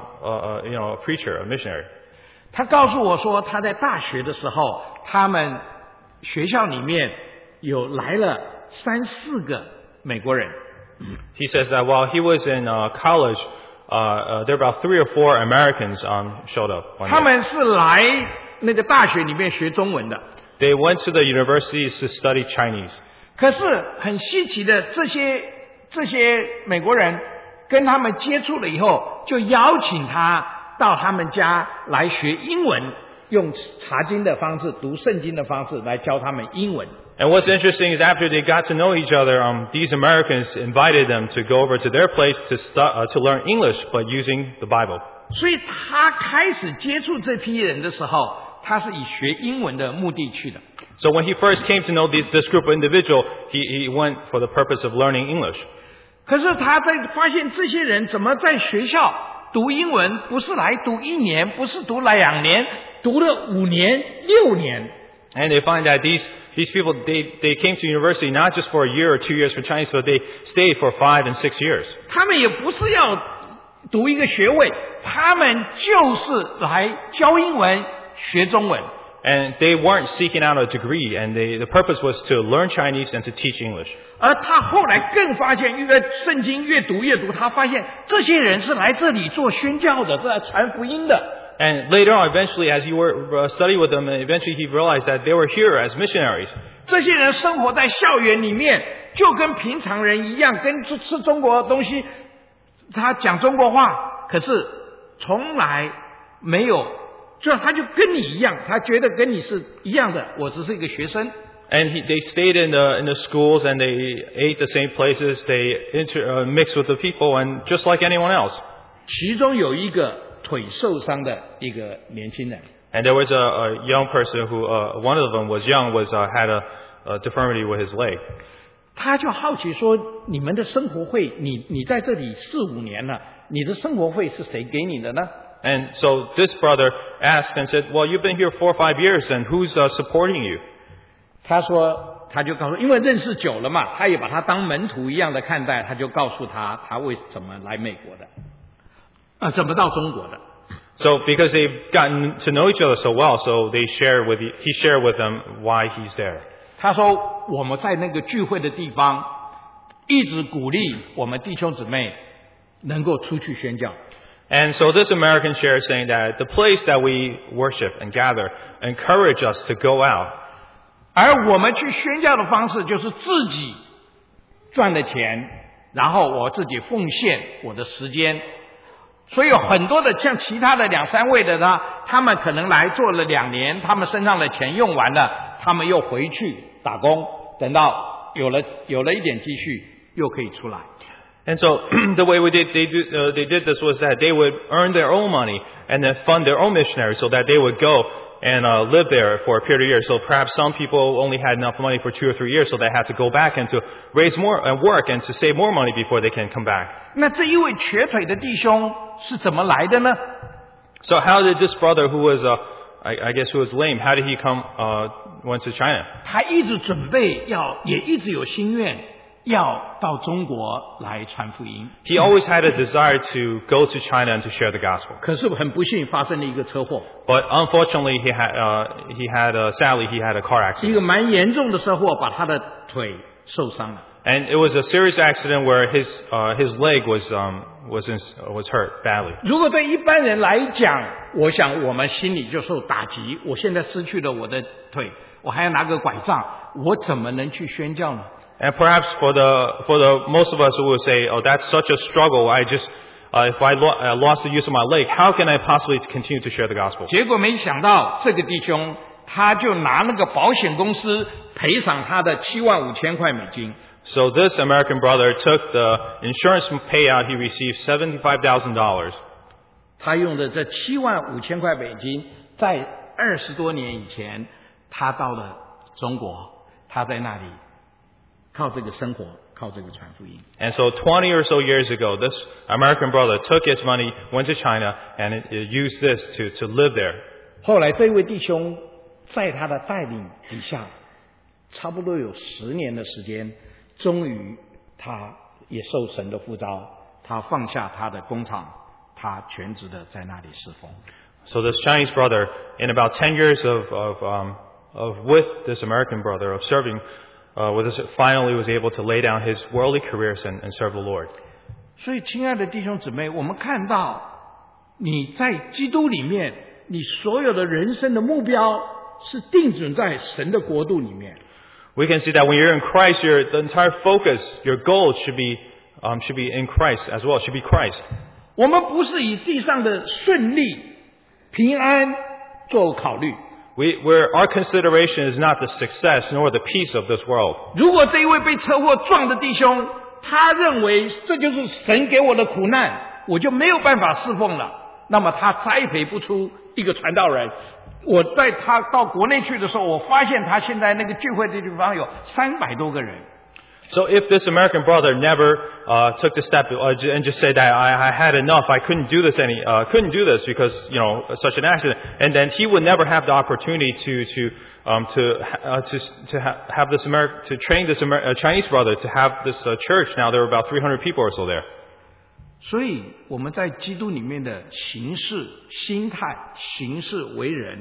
a preacher, a missionary? 他告诉我说，他在大学的时候，他们学校里面有来了3-4个美国人。 He says that while he was in college, there were about 3 or 4 Americans showed up. 他们是来那个大学里面学中文的。 They went to the universities to study Chinese. 可是很稀奇的，这些美国人跟他们接触了以后，就邀请他到他们家来学英文，用查经的方式、读圣经的方式来教他们英文。 And what's interesting is after they got to know each other, these Americans invited them to go over to their place to learn English, but using the Bible. 所以他开始接触这批人的时候，他是以学英文的目的去的。 So when he first came to know this group of individuals, he went for the purpose of learning English. 可是他在发现这些人怎么在学校读英文，不是来读1年，不是读了2年，读了5年、6年。 And they find that these people, they came to university not just for a year or 2 years for Chinese, but they stayed for 5 and 6 years. 他们也不是要读一个学位，他们就是来教英文、学中文。 And they weren't seeking out a degree, and the purpose was to learn Chinese and to teach English. 而他后来更发现，因为圣经越读，他发现这些人是来这里做宣教的，是来传福音的。 And later on, eventually, as you were studying with them, eventually he realized that they were here as missionaries. 这些人生活在校园里面，就跟平常人一样，跟吃中国东西，他讲中国话，可是从来没有，他就跟你一样，他觉得跟你是一样的，我只是一个学生。 And they stayed in the schools, and they ate the same places. They mixed with the people, and just like anyone else. 其中有一个腿受伤的一个年轻人。 And there was a young person who, one of them was young, had a deformity with his leg. 他就好奇说：“你们的生活费，你在这里4-5年了，你的生活费是谁给你的呢？” And so this brother asked and said, "Well, you've been here 4 or 5 years, and who's supporting you?" 他就告诉，因为认识久了嘛，他也把他当门徒一样的看待，他就告诉他为什么来美国的，怎么到中国的。 So because they've gotten to know each other so well, so he shared with them why he's there. 他说我们在那个聚会的地方，一直鼓励我们弟兄姊妹能够出去宣教。 And so this American shared saying that the place that we worship and gather encourage us to go out. 而我们去宣教的方式就是自己赚的钱，然后我自己奉献我的时间。所以有很多的像其他的2-3位的呢，他们可能来做了2年，他们身上的钱用完了，他们又回去打工，等到有了一点积蓄，又可以出来。 And so the way they did this was that they would earn their own money and then fund their own missionaries, so that they would go and live there for a period of years. So perhaps some people only had enough money for 2 or 3 years, so they had to go back and to raise more and work and to save more money before they can come back. 那这一位瘸腿的弟兄是怎么来的呢？ So how did this brother who was, I guess who was lame, how did he went to China? 他一直准备也一直有心愿要到中国来传福音。 He always had a desire to go to China and to share the gospel. 可是很不幸发生了一个车祸， But unfortunately, sadly, he had a car 一 accident. 个蛮严重的车祸，把他的腿受伤了。 And it was a serious accident where his leg was hurt badly. 如果对一般人来讲，我想我们心里就受打击。我现在失去了我的腿，我还要拿个拐杖，我怎么能去宣教呢？ And perhaps for the most of us who would say, "Oh, that's such a struggle. If I lost the use of my leg, how can I possibly continue to share the gospel?" 结果没想到这个弟兄他就拿那个保险公司赔偿他的75000块美金。 So this American brother took the insurance payout he received, $75,000. 他用的这75000块美金，在20多年以前，他到了中国，他在那里靠这个生活，靠这个传福音。 And so 20 or so years ago, this American brother took his money, went to China, and used this to live there. 后来这位弟兄在他的带领底下，差不多有10年的时间，终于他也受神的呼召，他放下他的工厂，他全职的在那里侍奉。 So this Chinese brother, in about 10 years of with this American brother of serving, finally was able to lay down his worldly careers and serve the Lord. 所以，亲爱的弟兄姊妹，我们看到你在基督里面，你所有的人生的目标是定准在神的国度里面。 We can see that when you're in Christ, the entire focus, your goal should be in Christ as well. It should be Christ. 我们不是以地上的顺利、平安做考虑。 Our consideration is not the success nor the peace of this world. 如果这一位被车祸撞的弟兄，他认为这就是神给我的苦难，我就没有办法侍奉了，那么他栽培不出一个传道人。我带他到国内去的时候，我发现他现在那个聚会的地方有300多个人。 So if this American brother never took the step and just said that I had enough, I couldn't do this because such an accident, and then he would never have the opportunity to have this to train this Chinese brother to have this church. Now there were about 300 people or so there. 所以我们在基督里面的行事、心态、行事为人，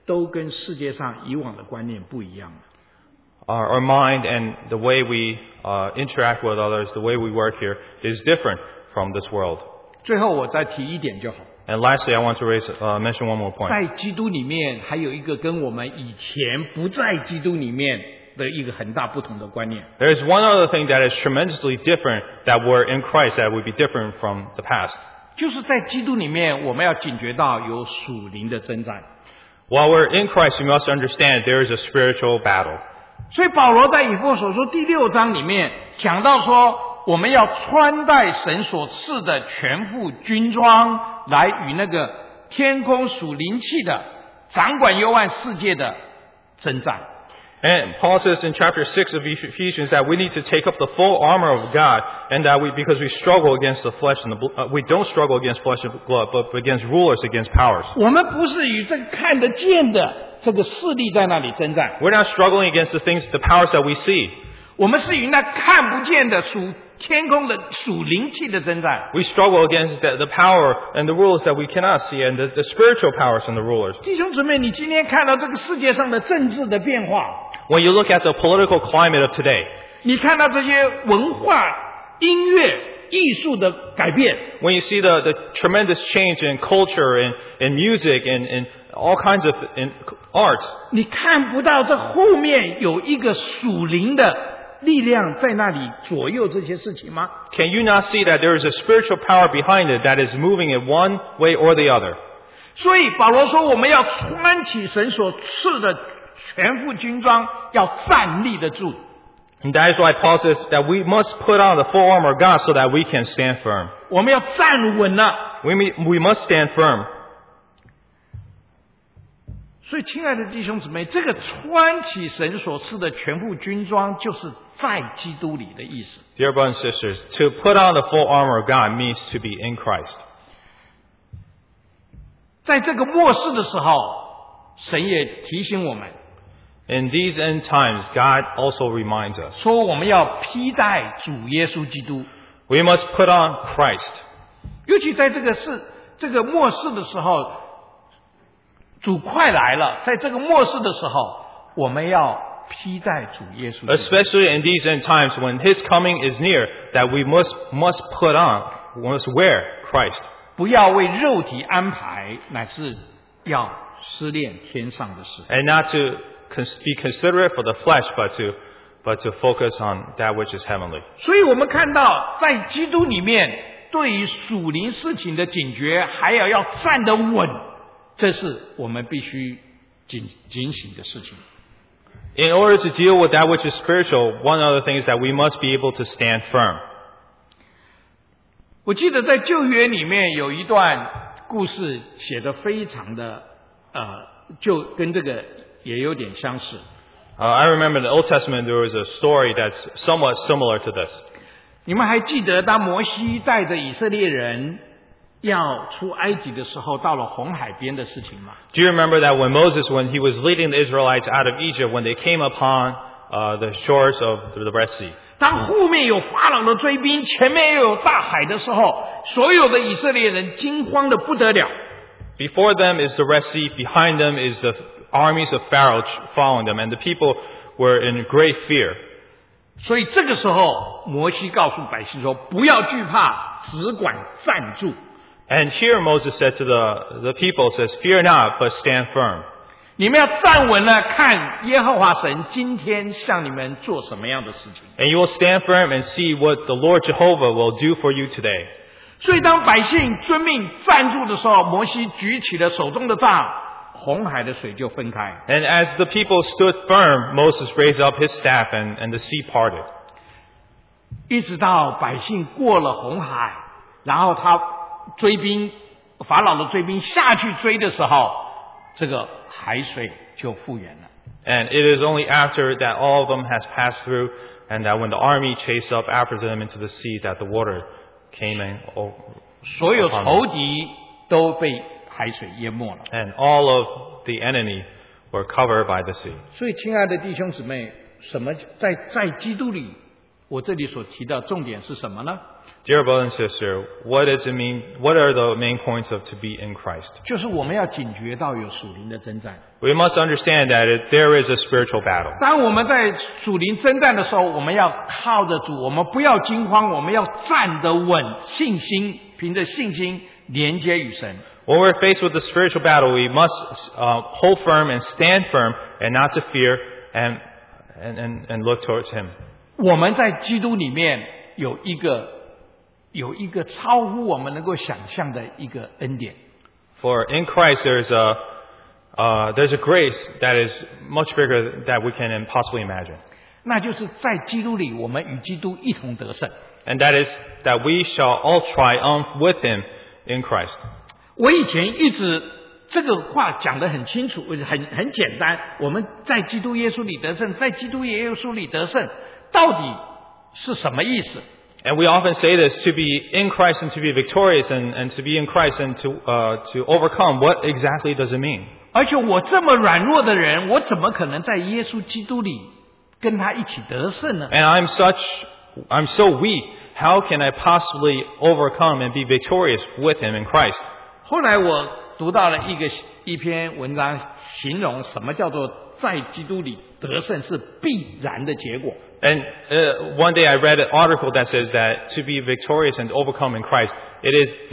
都跟世界上以往的观念不一样了。 Our mind and the way we interact with others, the way we work here, is different from this world. 最后我再提一点就好。 And lastly, I want to mention one more point. 在基督里面还有一个跟我们以前不在基督里面的一个很大不同的观念。 There is one other thing that is tremendously different that we're in Christ that would be different from the past. 就是在基督里面，我们要警觉到有属灵的征战。 While we're in Christ, we must understand there is a spiritual battle. 所以保罗在以弗所书第6章里面讲到说，我们要穿戴神所赐的全副军装，来与那个天空属灵气的掌管幽暗世界的征战。 And Paul says in chapter 6 of Ephesians that we need to take up the full armor of God, and that because we struggle against the flesh and the blood, we don't struggle against flesh and blood, but against rulers, against powers. 我们不是与这个看得见的这个势力在那里征战， We're not struggling against the things, the powers that we see. 我们是与那看不见的属天空的属灵气的征战。 We struggle against the power and the rulers that we cannot see, and the spiritual powers and the rulers. 弟兄姊妹，你今天看到这个世界上的政治的变化， When you look at the political climate of today, 你看到这些文化、音乐、艺术的改变， when you see the tremendous change in culture and in music and all kinds of in art, 你看不到这后面有一个属灵的力量在那里左右这些事情吗？ can you not see that there is a spiritual power behind it that is moving in one way or the other? 所以保罗说，我们要穿起神所赐的全副军装，要站立得住。 And that is why Paul says that we must put on the full armor of God so that we can stand firm. 我们要站稳了。 We must stand firm. 所以，亲爱的弟兄姊妹，这个穿起神所赐的全副军装，就是在基督里的意思。 Dear brothers and sisters, to put on the full armor of God means to be in Christ. 在这个末世的时候，神也提醒我们 In these end times, God also reminds us. 说，我们要披戴主耶稣基督。 We must put on Christ. 尤其在这个末世的时候，主快来了，在这个末世的时候，我们要披戴主耶稣基督。 Especially in these end times when His coming is near, that we must put on, we must wear Christ. 不要为肉体安排，乃是要思念天上的事。 And not to be considerate for the flesh, but to focus on that which is heavenly. 所以我们看到，在基督里面，对于属灵事情的警觉，还要站得稳，这是我们必须警醒的事情。 In order to deal with that which is spiritual, one other thing is that we must be able to stand firm. 我记得在旧约里面有一段故事写得非常的就跟这个也有点相似。 I remember in the Old Testament there was a story that's somewhat similar to this. 你们还记得当摩西带着以色列人要出埃及的时候，到了红海边的事情吗？ Do you remember that when Moses, when he was leading the Israelites out of Egypt, when they came upon the shores of the Red Sea? 当后面有法老的追兵，前面又有大海的时候，所有的以色列人惊慌的不得了。 Before them is the Red Sea, behind them is the armies of Pharaoh following them, and the people were in great fear. 所以这个时候，摩西告诉百姓说：“不要惧怕，只管站住。” And here Moses said to the people, says, "Fear not, but stand firm." 你们要站稳了，看耶和华神今天向你们做什么样的事情。 And you will stand firm and see what the Lord Jehovah will do for you today. 所以当百姓遵命站住的时候，摩西举起了手中的杖，红海的水就分开。 And as the people stood firm, Moses raised up his staff and the sea parted. 一直到百姓过了红海，然后他法老的追兵下去追的时候，这个海水就复原了。 And it is only after that all of them has passed through, and that when the army chased up after them into the sea, that the water came in. 所有仇敌都被海水淹没了。 And all of the enemy were covered by the sea. 所以，亲爱的弟兄姊妹，什么在基督里，我这里所提的重点是什么呢？ Dear brother and sister, what does it mean? What are the main points of to be in Christ? 就是我们要警觉到有属灵的征战。 We must understand that there is a spiritual battle. 当我们在属灵征战的时候，我们要靠着主，我们不要惊慌，我们要站得稳，信心凭着信心连接与神。 When we're faced with the spiritual battle, we must hold firm and stand firm and not to fear and look towards Him. 我们在基督里面有一个超乎我们能够想象的一个恩典。 For in Christ there's a grace that is much bigger than we can possibly imagine. 那就是在基督里，我们与基督一同得胜。 And that is that we shall all triumph with Him in Christ. 我以前一直这个话讲得很清楚，很简单。我们在基督耶稣里得胜，在基督耶稣里得胜，到底是什么意思？ And we often say this, to be in Christ and to be victorious and to be in Christ and to overcome. What exactly does it mean? 而且我这么软弱的人，我怎么可能在耶稣基督里跟他一起得胜呢？ And I'm so weak. How can I possibly overcome and be victorious with Him in Christ? 后来我读到了一篇文章，形容什么叫做在基督里得胜是必然的结果。 And one day I read an article that says that to be victorious and overcome in Christ, it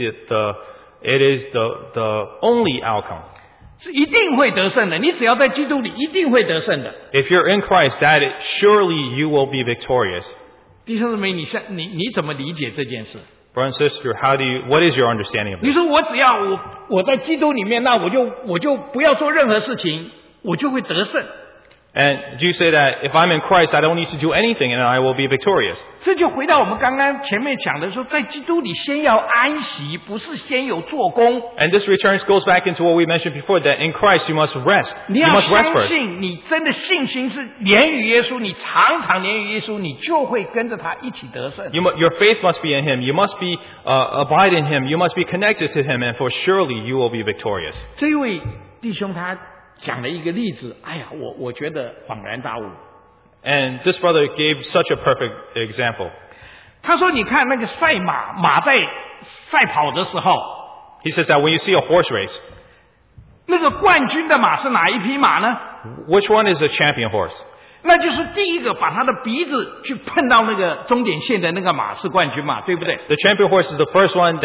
is the only outcome. 是一定会得胜的，你只要在基督里，一定会得胜的。 If you're in Christ, surely you will be victorious. 弟兄姊妹，你怎么理解这件事？ Brother and sister, what is your understanding of 你 this? 说我只要我在基督里面，那我就不要做任何事情，我就会得胜。 And you say that if I'm in Christ, I don't need to do anything and I will be victorious. 这就回到我们刚刚前面讲的说，在基督里先要安息，不是先有做工。 And this goes back into what we mentioned before, that in Christ you must rest. 你 You 要 must rest 相 first. 信，你真的信心是连于耶稣，你常常连于耶稣，你就会跟着他一起得胜。 Your faith must be in Him. You must be abide in Him. You must be connected to Him, and for surely you will be victorious. 这一位弟兄他讲了一个例子，哎呀，我觉得恍然大悟。 And this brother gave such a perfect example. 他说：“你看那个赛马在赛跑的时候， He says that when you see a horse race, 那个冠军的马是哪一匹马呢？ which one is a champion horse? 那就是第一个把他的鼻子去碰到那个终点线的那个马是冠军马，对不对？ The champion horse is the first one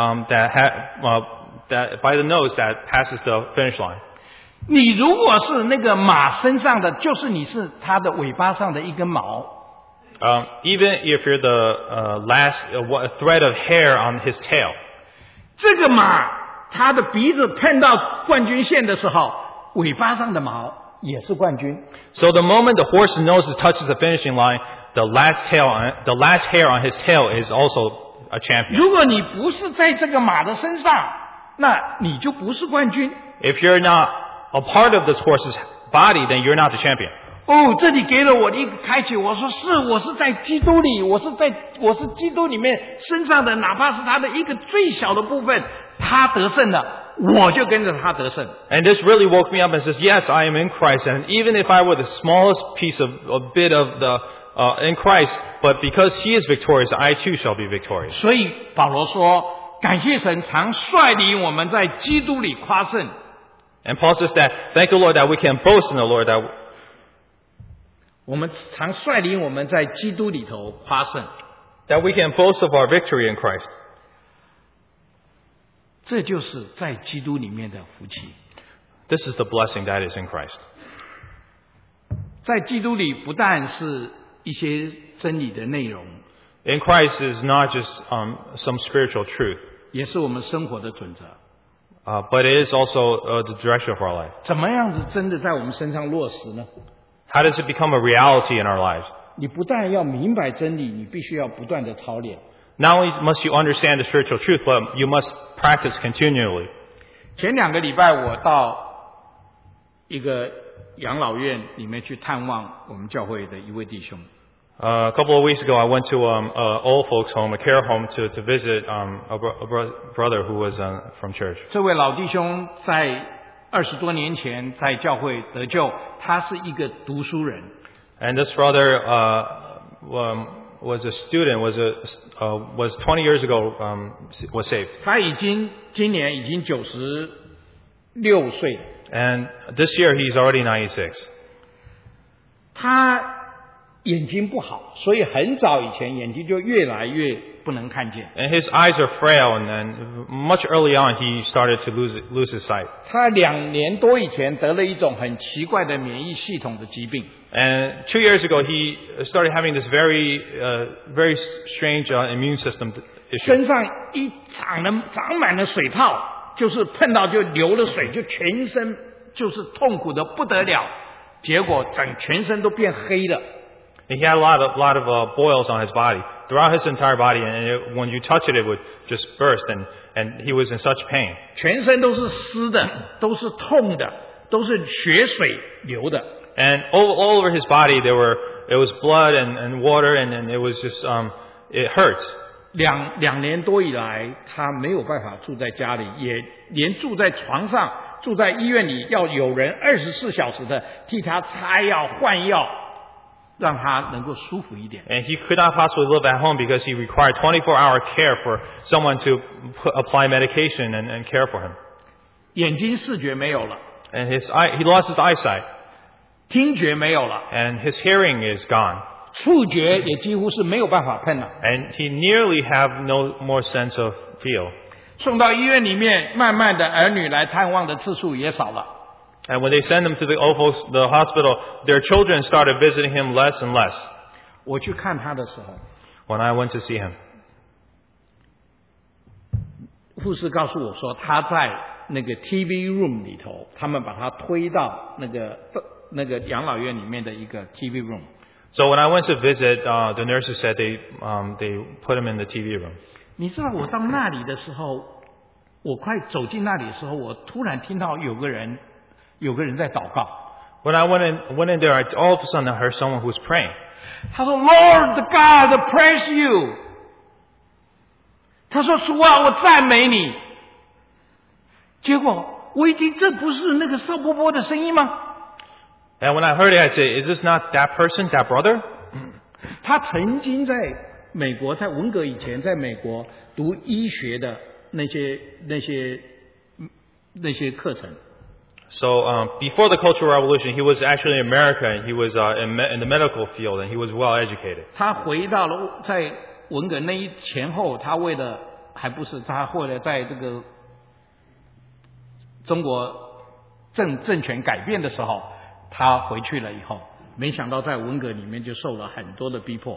that by the nose that passes the finish line. 你如果是那个马身上的，就是你是它的尾巴上的一根毛。 Even if you're the last thread of hair on his tail. 这个马它的鼻子碰到冠军线的时候，尾巴上的毛也是冠军。 So the moment the horse's nose touches the finishing line, the last hair on his tail is also a champion. 如果你不是在这个马的身上，那你就不是冠军。 If you're not a part of this horse's body, then you're not the champion. 哦，这里给了我的一个开启。我说我是在基督里，我是基督里面身上的，哪怕是他的一个最小的部分，他得胜了，我就跟着他得胜。 And this really woke me up and says, yes, I am in Christ. And even if I were the smallest piece of a bit of the in Christ, but because He is victorious, I too shall be victorious. 所以保罗说，感谢神常率领我们在基督里夸胜。 And Paul says that, thank the Lord that we can boast in the Lord that 我们常率领我们在基督里头夸胜， we can boast of our victory in Christ. 这就是在基督里面的福气。 This is the blessing that is in Christ. 在基督里不但是一些真理的内容， In Christ is not just some spiritual truth, 也是我们生活的准则。 but it is also the direction of our life. 怎么样子真的在我们身上落实呢？ How does it become a reality in our lives? 你不但要明白真理，你必须要不断的操练。 Not only must you understand the spiritual truth, but you must practice continually. 前2个礼拜我到一个养老院里面去探望我们教会的一位弟兄。 A couple of weeks ago, I went to an old folks home, a care home, to visit a brother who was from church. 这位老弟兄在20多年前在教会得救，他是一个读书人。 And this brother was a student, was 20 years ago was saved. 他今年已经96岁了。 And this year he's already 96. 他眼睛不好，所以很早以前眼睛就越来越不能看见。 And his eyes are frail, and much early on he started to lose his sight. 他2年多以前得了一种很奇怪的免疫系统的疾病。 And 2 years ago he started having this very strange immune system issue. 身上长满了水泡，就是碰到就流了水，就全身就是痛苦的不得了，结果全身都变黑了。 And he had a lot of boils on his body, throughout his entire body, and when you touch it, it would just burst, and he was in such pain. 全身都是湿的，都是痛的，都是血水流的。 And all over his body it was blood and water, and it was just it hurts. 2年多以来，他没有办法住在家里，也连住在床上、住在医院里，要有人24小时的替他擦药、换药，让他能够舒服一点。 And he could not possibly live at home because he required 24-hour care for someone to apply medication and care for him. 眼睛视觉没有了， And he lost his eyesight, 听觉没有了， and his hearing is gone. 触觉也几乎是没有办法碰了。 And he nearly have no more sense of feel. 送到医院里面，慢慢的儿女来探望的次数也少了。 And when they send him to the hospital, their children started visiting him less and less. 我去看他的时候， When I went to see him, 护士告诉我说，他在那个 TV room 里头，他们把他推到那个养老院里面的一个 TV room。 so when I went to visit, the nurses said they put him in the TV room. 你知道我到那里的时候，我快走进那里的时候，我突然听到有个人在祷告。 When I went in there, all of a sudden I heard someone who was praying. 他说 Lord God praise you。 他说主啊，我赞美你。结果我一听，这不是那个邵伯伯的声音吗？ And when I heard it, I said, "Is this not that person, that brother?" 他曾经在美国，在文革以前，在美国读医学的那些课程。 So before the Cultural Revolution, he was actually in America, and he was in the medical field, and he was well educated. 他回到了在文革那一前后，他为了在这个中国政权改变的时候，他回去了以后，没想到在文革里面就受了很多的逼迫。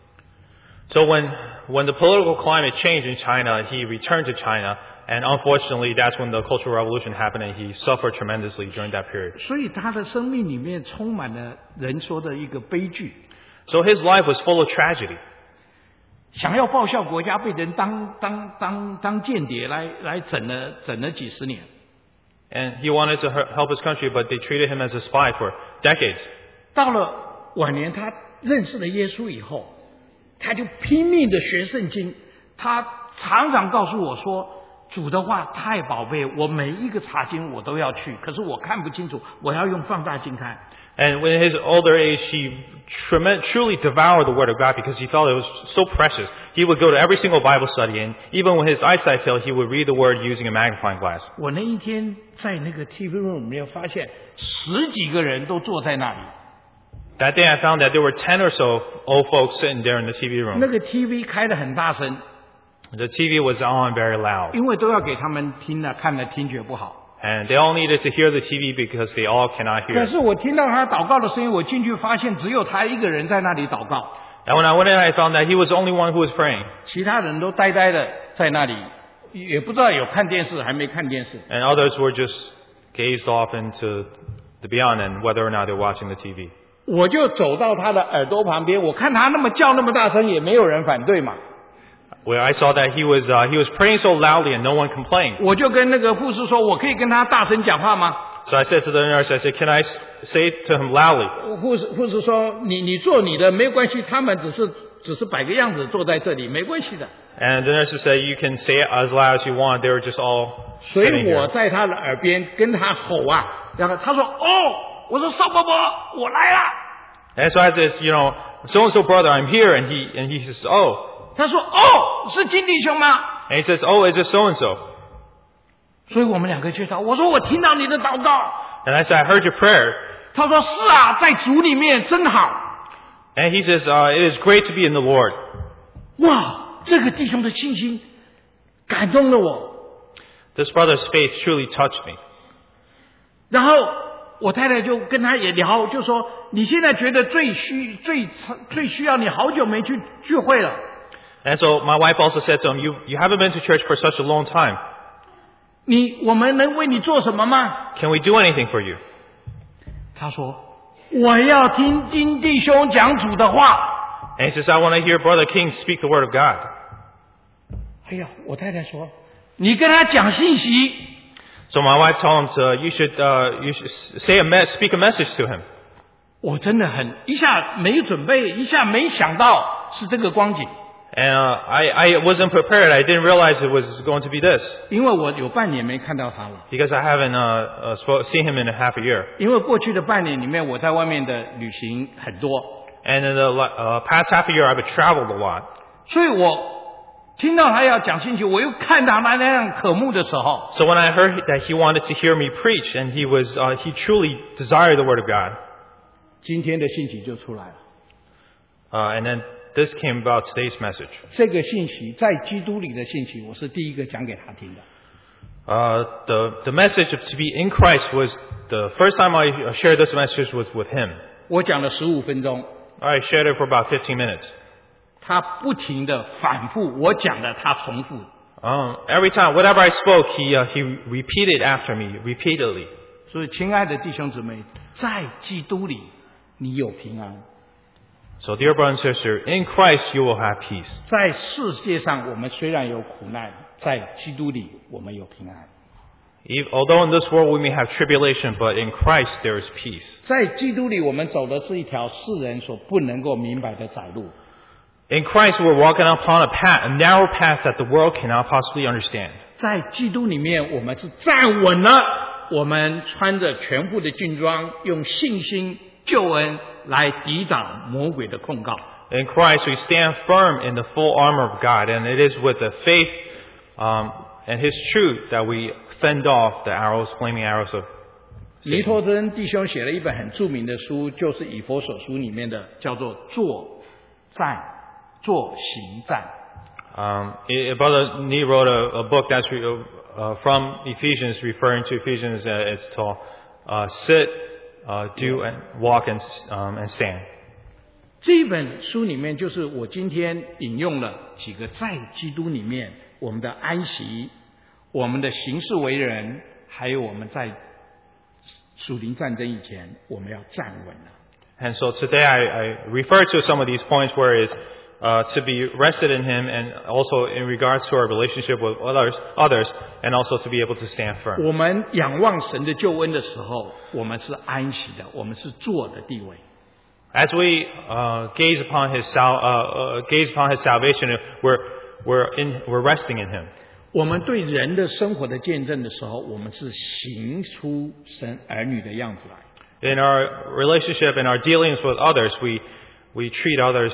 So when the political climate changed in China, he returned to China, and unfortunately, that's when the Cultural Revolution happened, and he suffered tremendously during that period. 所以他的生命里面充满了人说的一个悲剧。 So his life was full of tragedy. 想要报效国家，被人当间谍来整了几十年。 And he wanted to help his country, but they treated him as a spy for decades. 到了晚年，他认识了耶稣以后，他就拼命的学圣经。他常常告诉我说，主的话太宝贝，我每一个查经我都要去，可是我看不清楚，我要用放大镜看。 And in his older age, he truly devoured the Word of God because he felt it was so precious. He would go to every single Bible study, and even when his eyesight failed, he would read the Word using a magnifying glass. 我那一天在那个 TV room 里面发现10几个人都坐在那里。 That day, I found that there were 10 or so old folks sitting there in the TV 那 room. 个 TV 开得很大声， The TV was on very loud, 因为都要给他们听了，看了听觉不好。 and they all needed to hear the TV because they all cannot 可 hear. 是我听到他祷告的声音，我进去发现只有他一个人在那里祷告， And when I went in, I found that he was the only one who was praying, 其他人都呆呆的在那里，也不知道有看电视还没看电视。 and others were just gazed off into the beyond and whether or not they're watching the TV. 我就走到他的耳朵旁边，我看他那么叫那么大声，也没有人反对嘛。 Where I saw that he was praying so loudly and no one complained. 我就跟那个护士说，我可以跟他大声讲话吗？ So I said to the nurse, I said, "Can I say to him loudly?" 护士说，你做你的没有关系，他们只是摆个样子坐在这里，没关系的。 And the nurse said, "You can say it as loud as you want." They were just all 所 sitting 以我 here. 在他的耳边跟他吼啊，然后他说哦，我说邵伯伯，我来了。 And so as this, so-and-so brother, I'm here. And he says, oh. 他说哦，是金弟兄吗？ And he says, oh, is it so-and-so? 所以我们两个去祷，我说我听到你的祷告。 And I said, I heard your prayer. 他说是啊，在主里面真好。 And he says, it is great to be in the Lord. 哇，这个弟兄的信心感动了我。 This brother's faith truly touched me. 然后我太太就跟他也聊，就说你现在觉得最需要，你好久没去聚会了。 And so my wife also said to him, you haven't been to church for such a long time. 我们能为你做什么吗？ Can we do anything for you? 他说我要听金弟兄讲主的话。 And he says, I want to hear Brother King speak the word of God. 哎呀，我太太说你跟他讲信息。 So my wife told him, you should speak a message to him. 我真的一下没准备，一下没想到是这个光景。 And I wasn't prepared. I didn't realize it was going to be this. 因为我有半年没看到他了。 Because I haven't seen him in a half a year. 因为过去的半年里面，我在外面的旅行很多。 And in the past half a year, I've traveled a lot. 所以我听到他要讲信息，我又看到他那样渴慕的时候， So when I heard that he wanted to hear me preach, and he truly desired the word of God. 今天的信息就出来了。 And then this came about today's message. 这个信息在基督里的信息，我是第一个讲给他听的。 The message of to be in Christ was the first time I shared this message was with him. 我讲了15分钟， I shared it for about 15 minutes. 他不停的反复我讲的，他重复。 Every time, whatever I spoke, he repeated after me repeatedly. 所以，亲爱的弟兄姊妹，在基督里你有平安。 So, dear brother and sister, in Christ you will have peace. 在世界上，我们虽然有苦难，在基督里我们有平安。 Although in this world we may have tribulation, but in Christ there is peace. 在基督里，我们走的是一条世人所不能够明白的窄路。 In Christ we're walking upon a narrow path that the world cannot possibly understand. 在基督里面，我们是站稳了，我们穿着全副的军装，用信心救恩来抵挡魔鬼的控告。 In Christ we stand firm in the full armor of God, and it is with the faith and His truth that we fend off the flaming arrows of 尼托真弟兄写了一本很著名的书，就是以弗所书里面的，叫做作行战。 Brother Nee wrote a book that's from Ephesians, referring to Ephesians. It's called sit, do, and walk, and stand. 这一本书里面，就是我今天引用了几个在基督里面我们的安息，我们的行事为人，还有我们在属灵战争以前，我们要站稳了。 And so today I refer to some of these points where it is to be rested in Him, and also in regards to our relationship with others, and also to be able to stand firm. 我们仰望神的救恩的时候，我们是安息的，我们是坐的地位。 As we gaze upon His salvation, we're resting in Him. 我们对人的生活的见证的时候，我们是行出神儿女的样子来。 In our relationship and our dealings with others, we treat others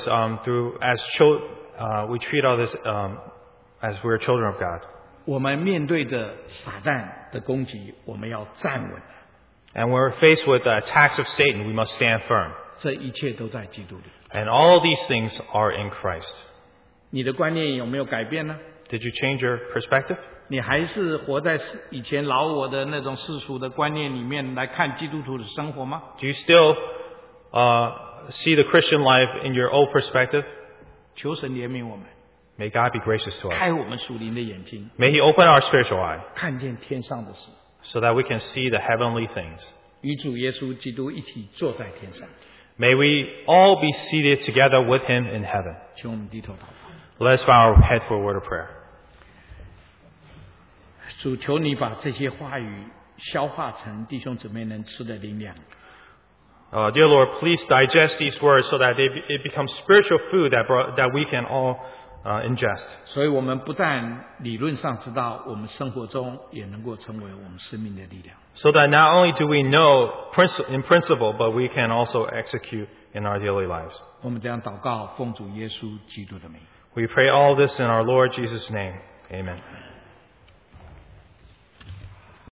we treat others as we're children of God. 我们面对着撒旦的攻击，我们要站稳。 And when we're faced with the attacks of Satan, we must stand firm. 这一切都在基督里。 And all these things are in Christ. 你的观念有没有改变呢？ Did you change your perspective? 你还是活在以前老我的那种世俗的观念里面来看基督徒的生活吗？ Do you still see the Christian life in your old perspective? 求神怜悯我们， May God be gracious to us. 开我们属灵的眼睛， May He open our spiritual eye 看见天上的事， so that we can see the heavenly things. 与主耶稣基督一起坐在天上。 May we all be seated together with Him in heaven. 请我们低头祷告。 Let us bow our head for a word of prayer. 主，求你把这些话语消化成弟兄姊妹能吃的灵粮。 Dear Lord, please digest these words so that it becomes spiritual food that we can all in jest. 所以我们不但理论上知道，我们生活中也能够成为我们生命的力量。 So that not only do we know in principle, but we can also execute in our daily lives. 我们这样祷告，奉主耶稣基督的名。 We pray all this in our Lord Jesus' name. Amen.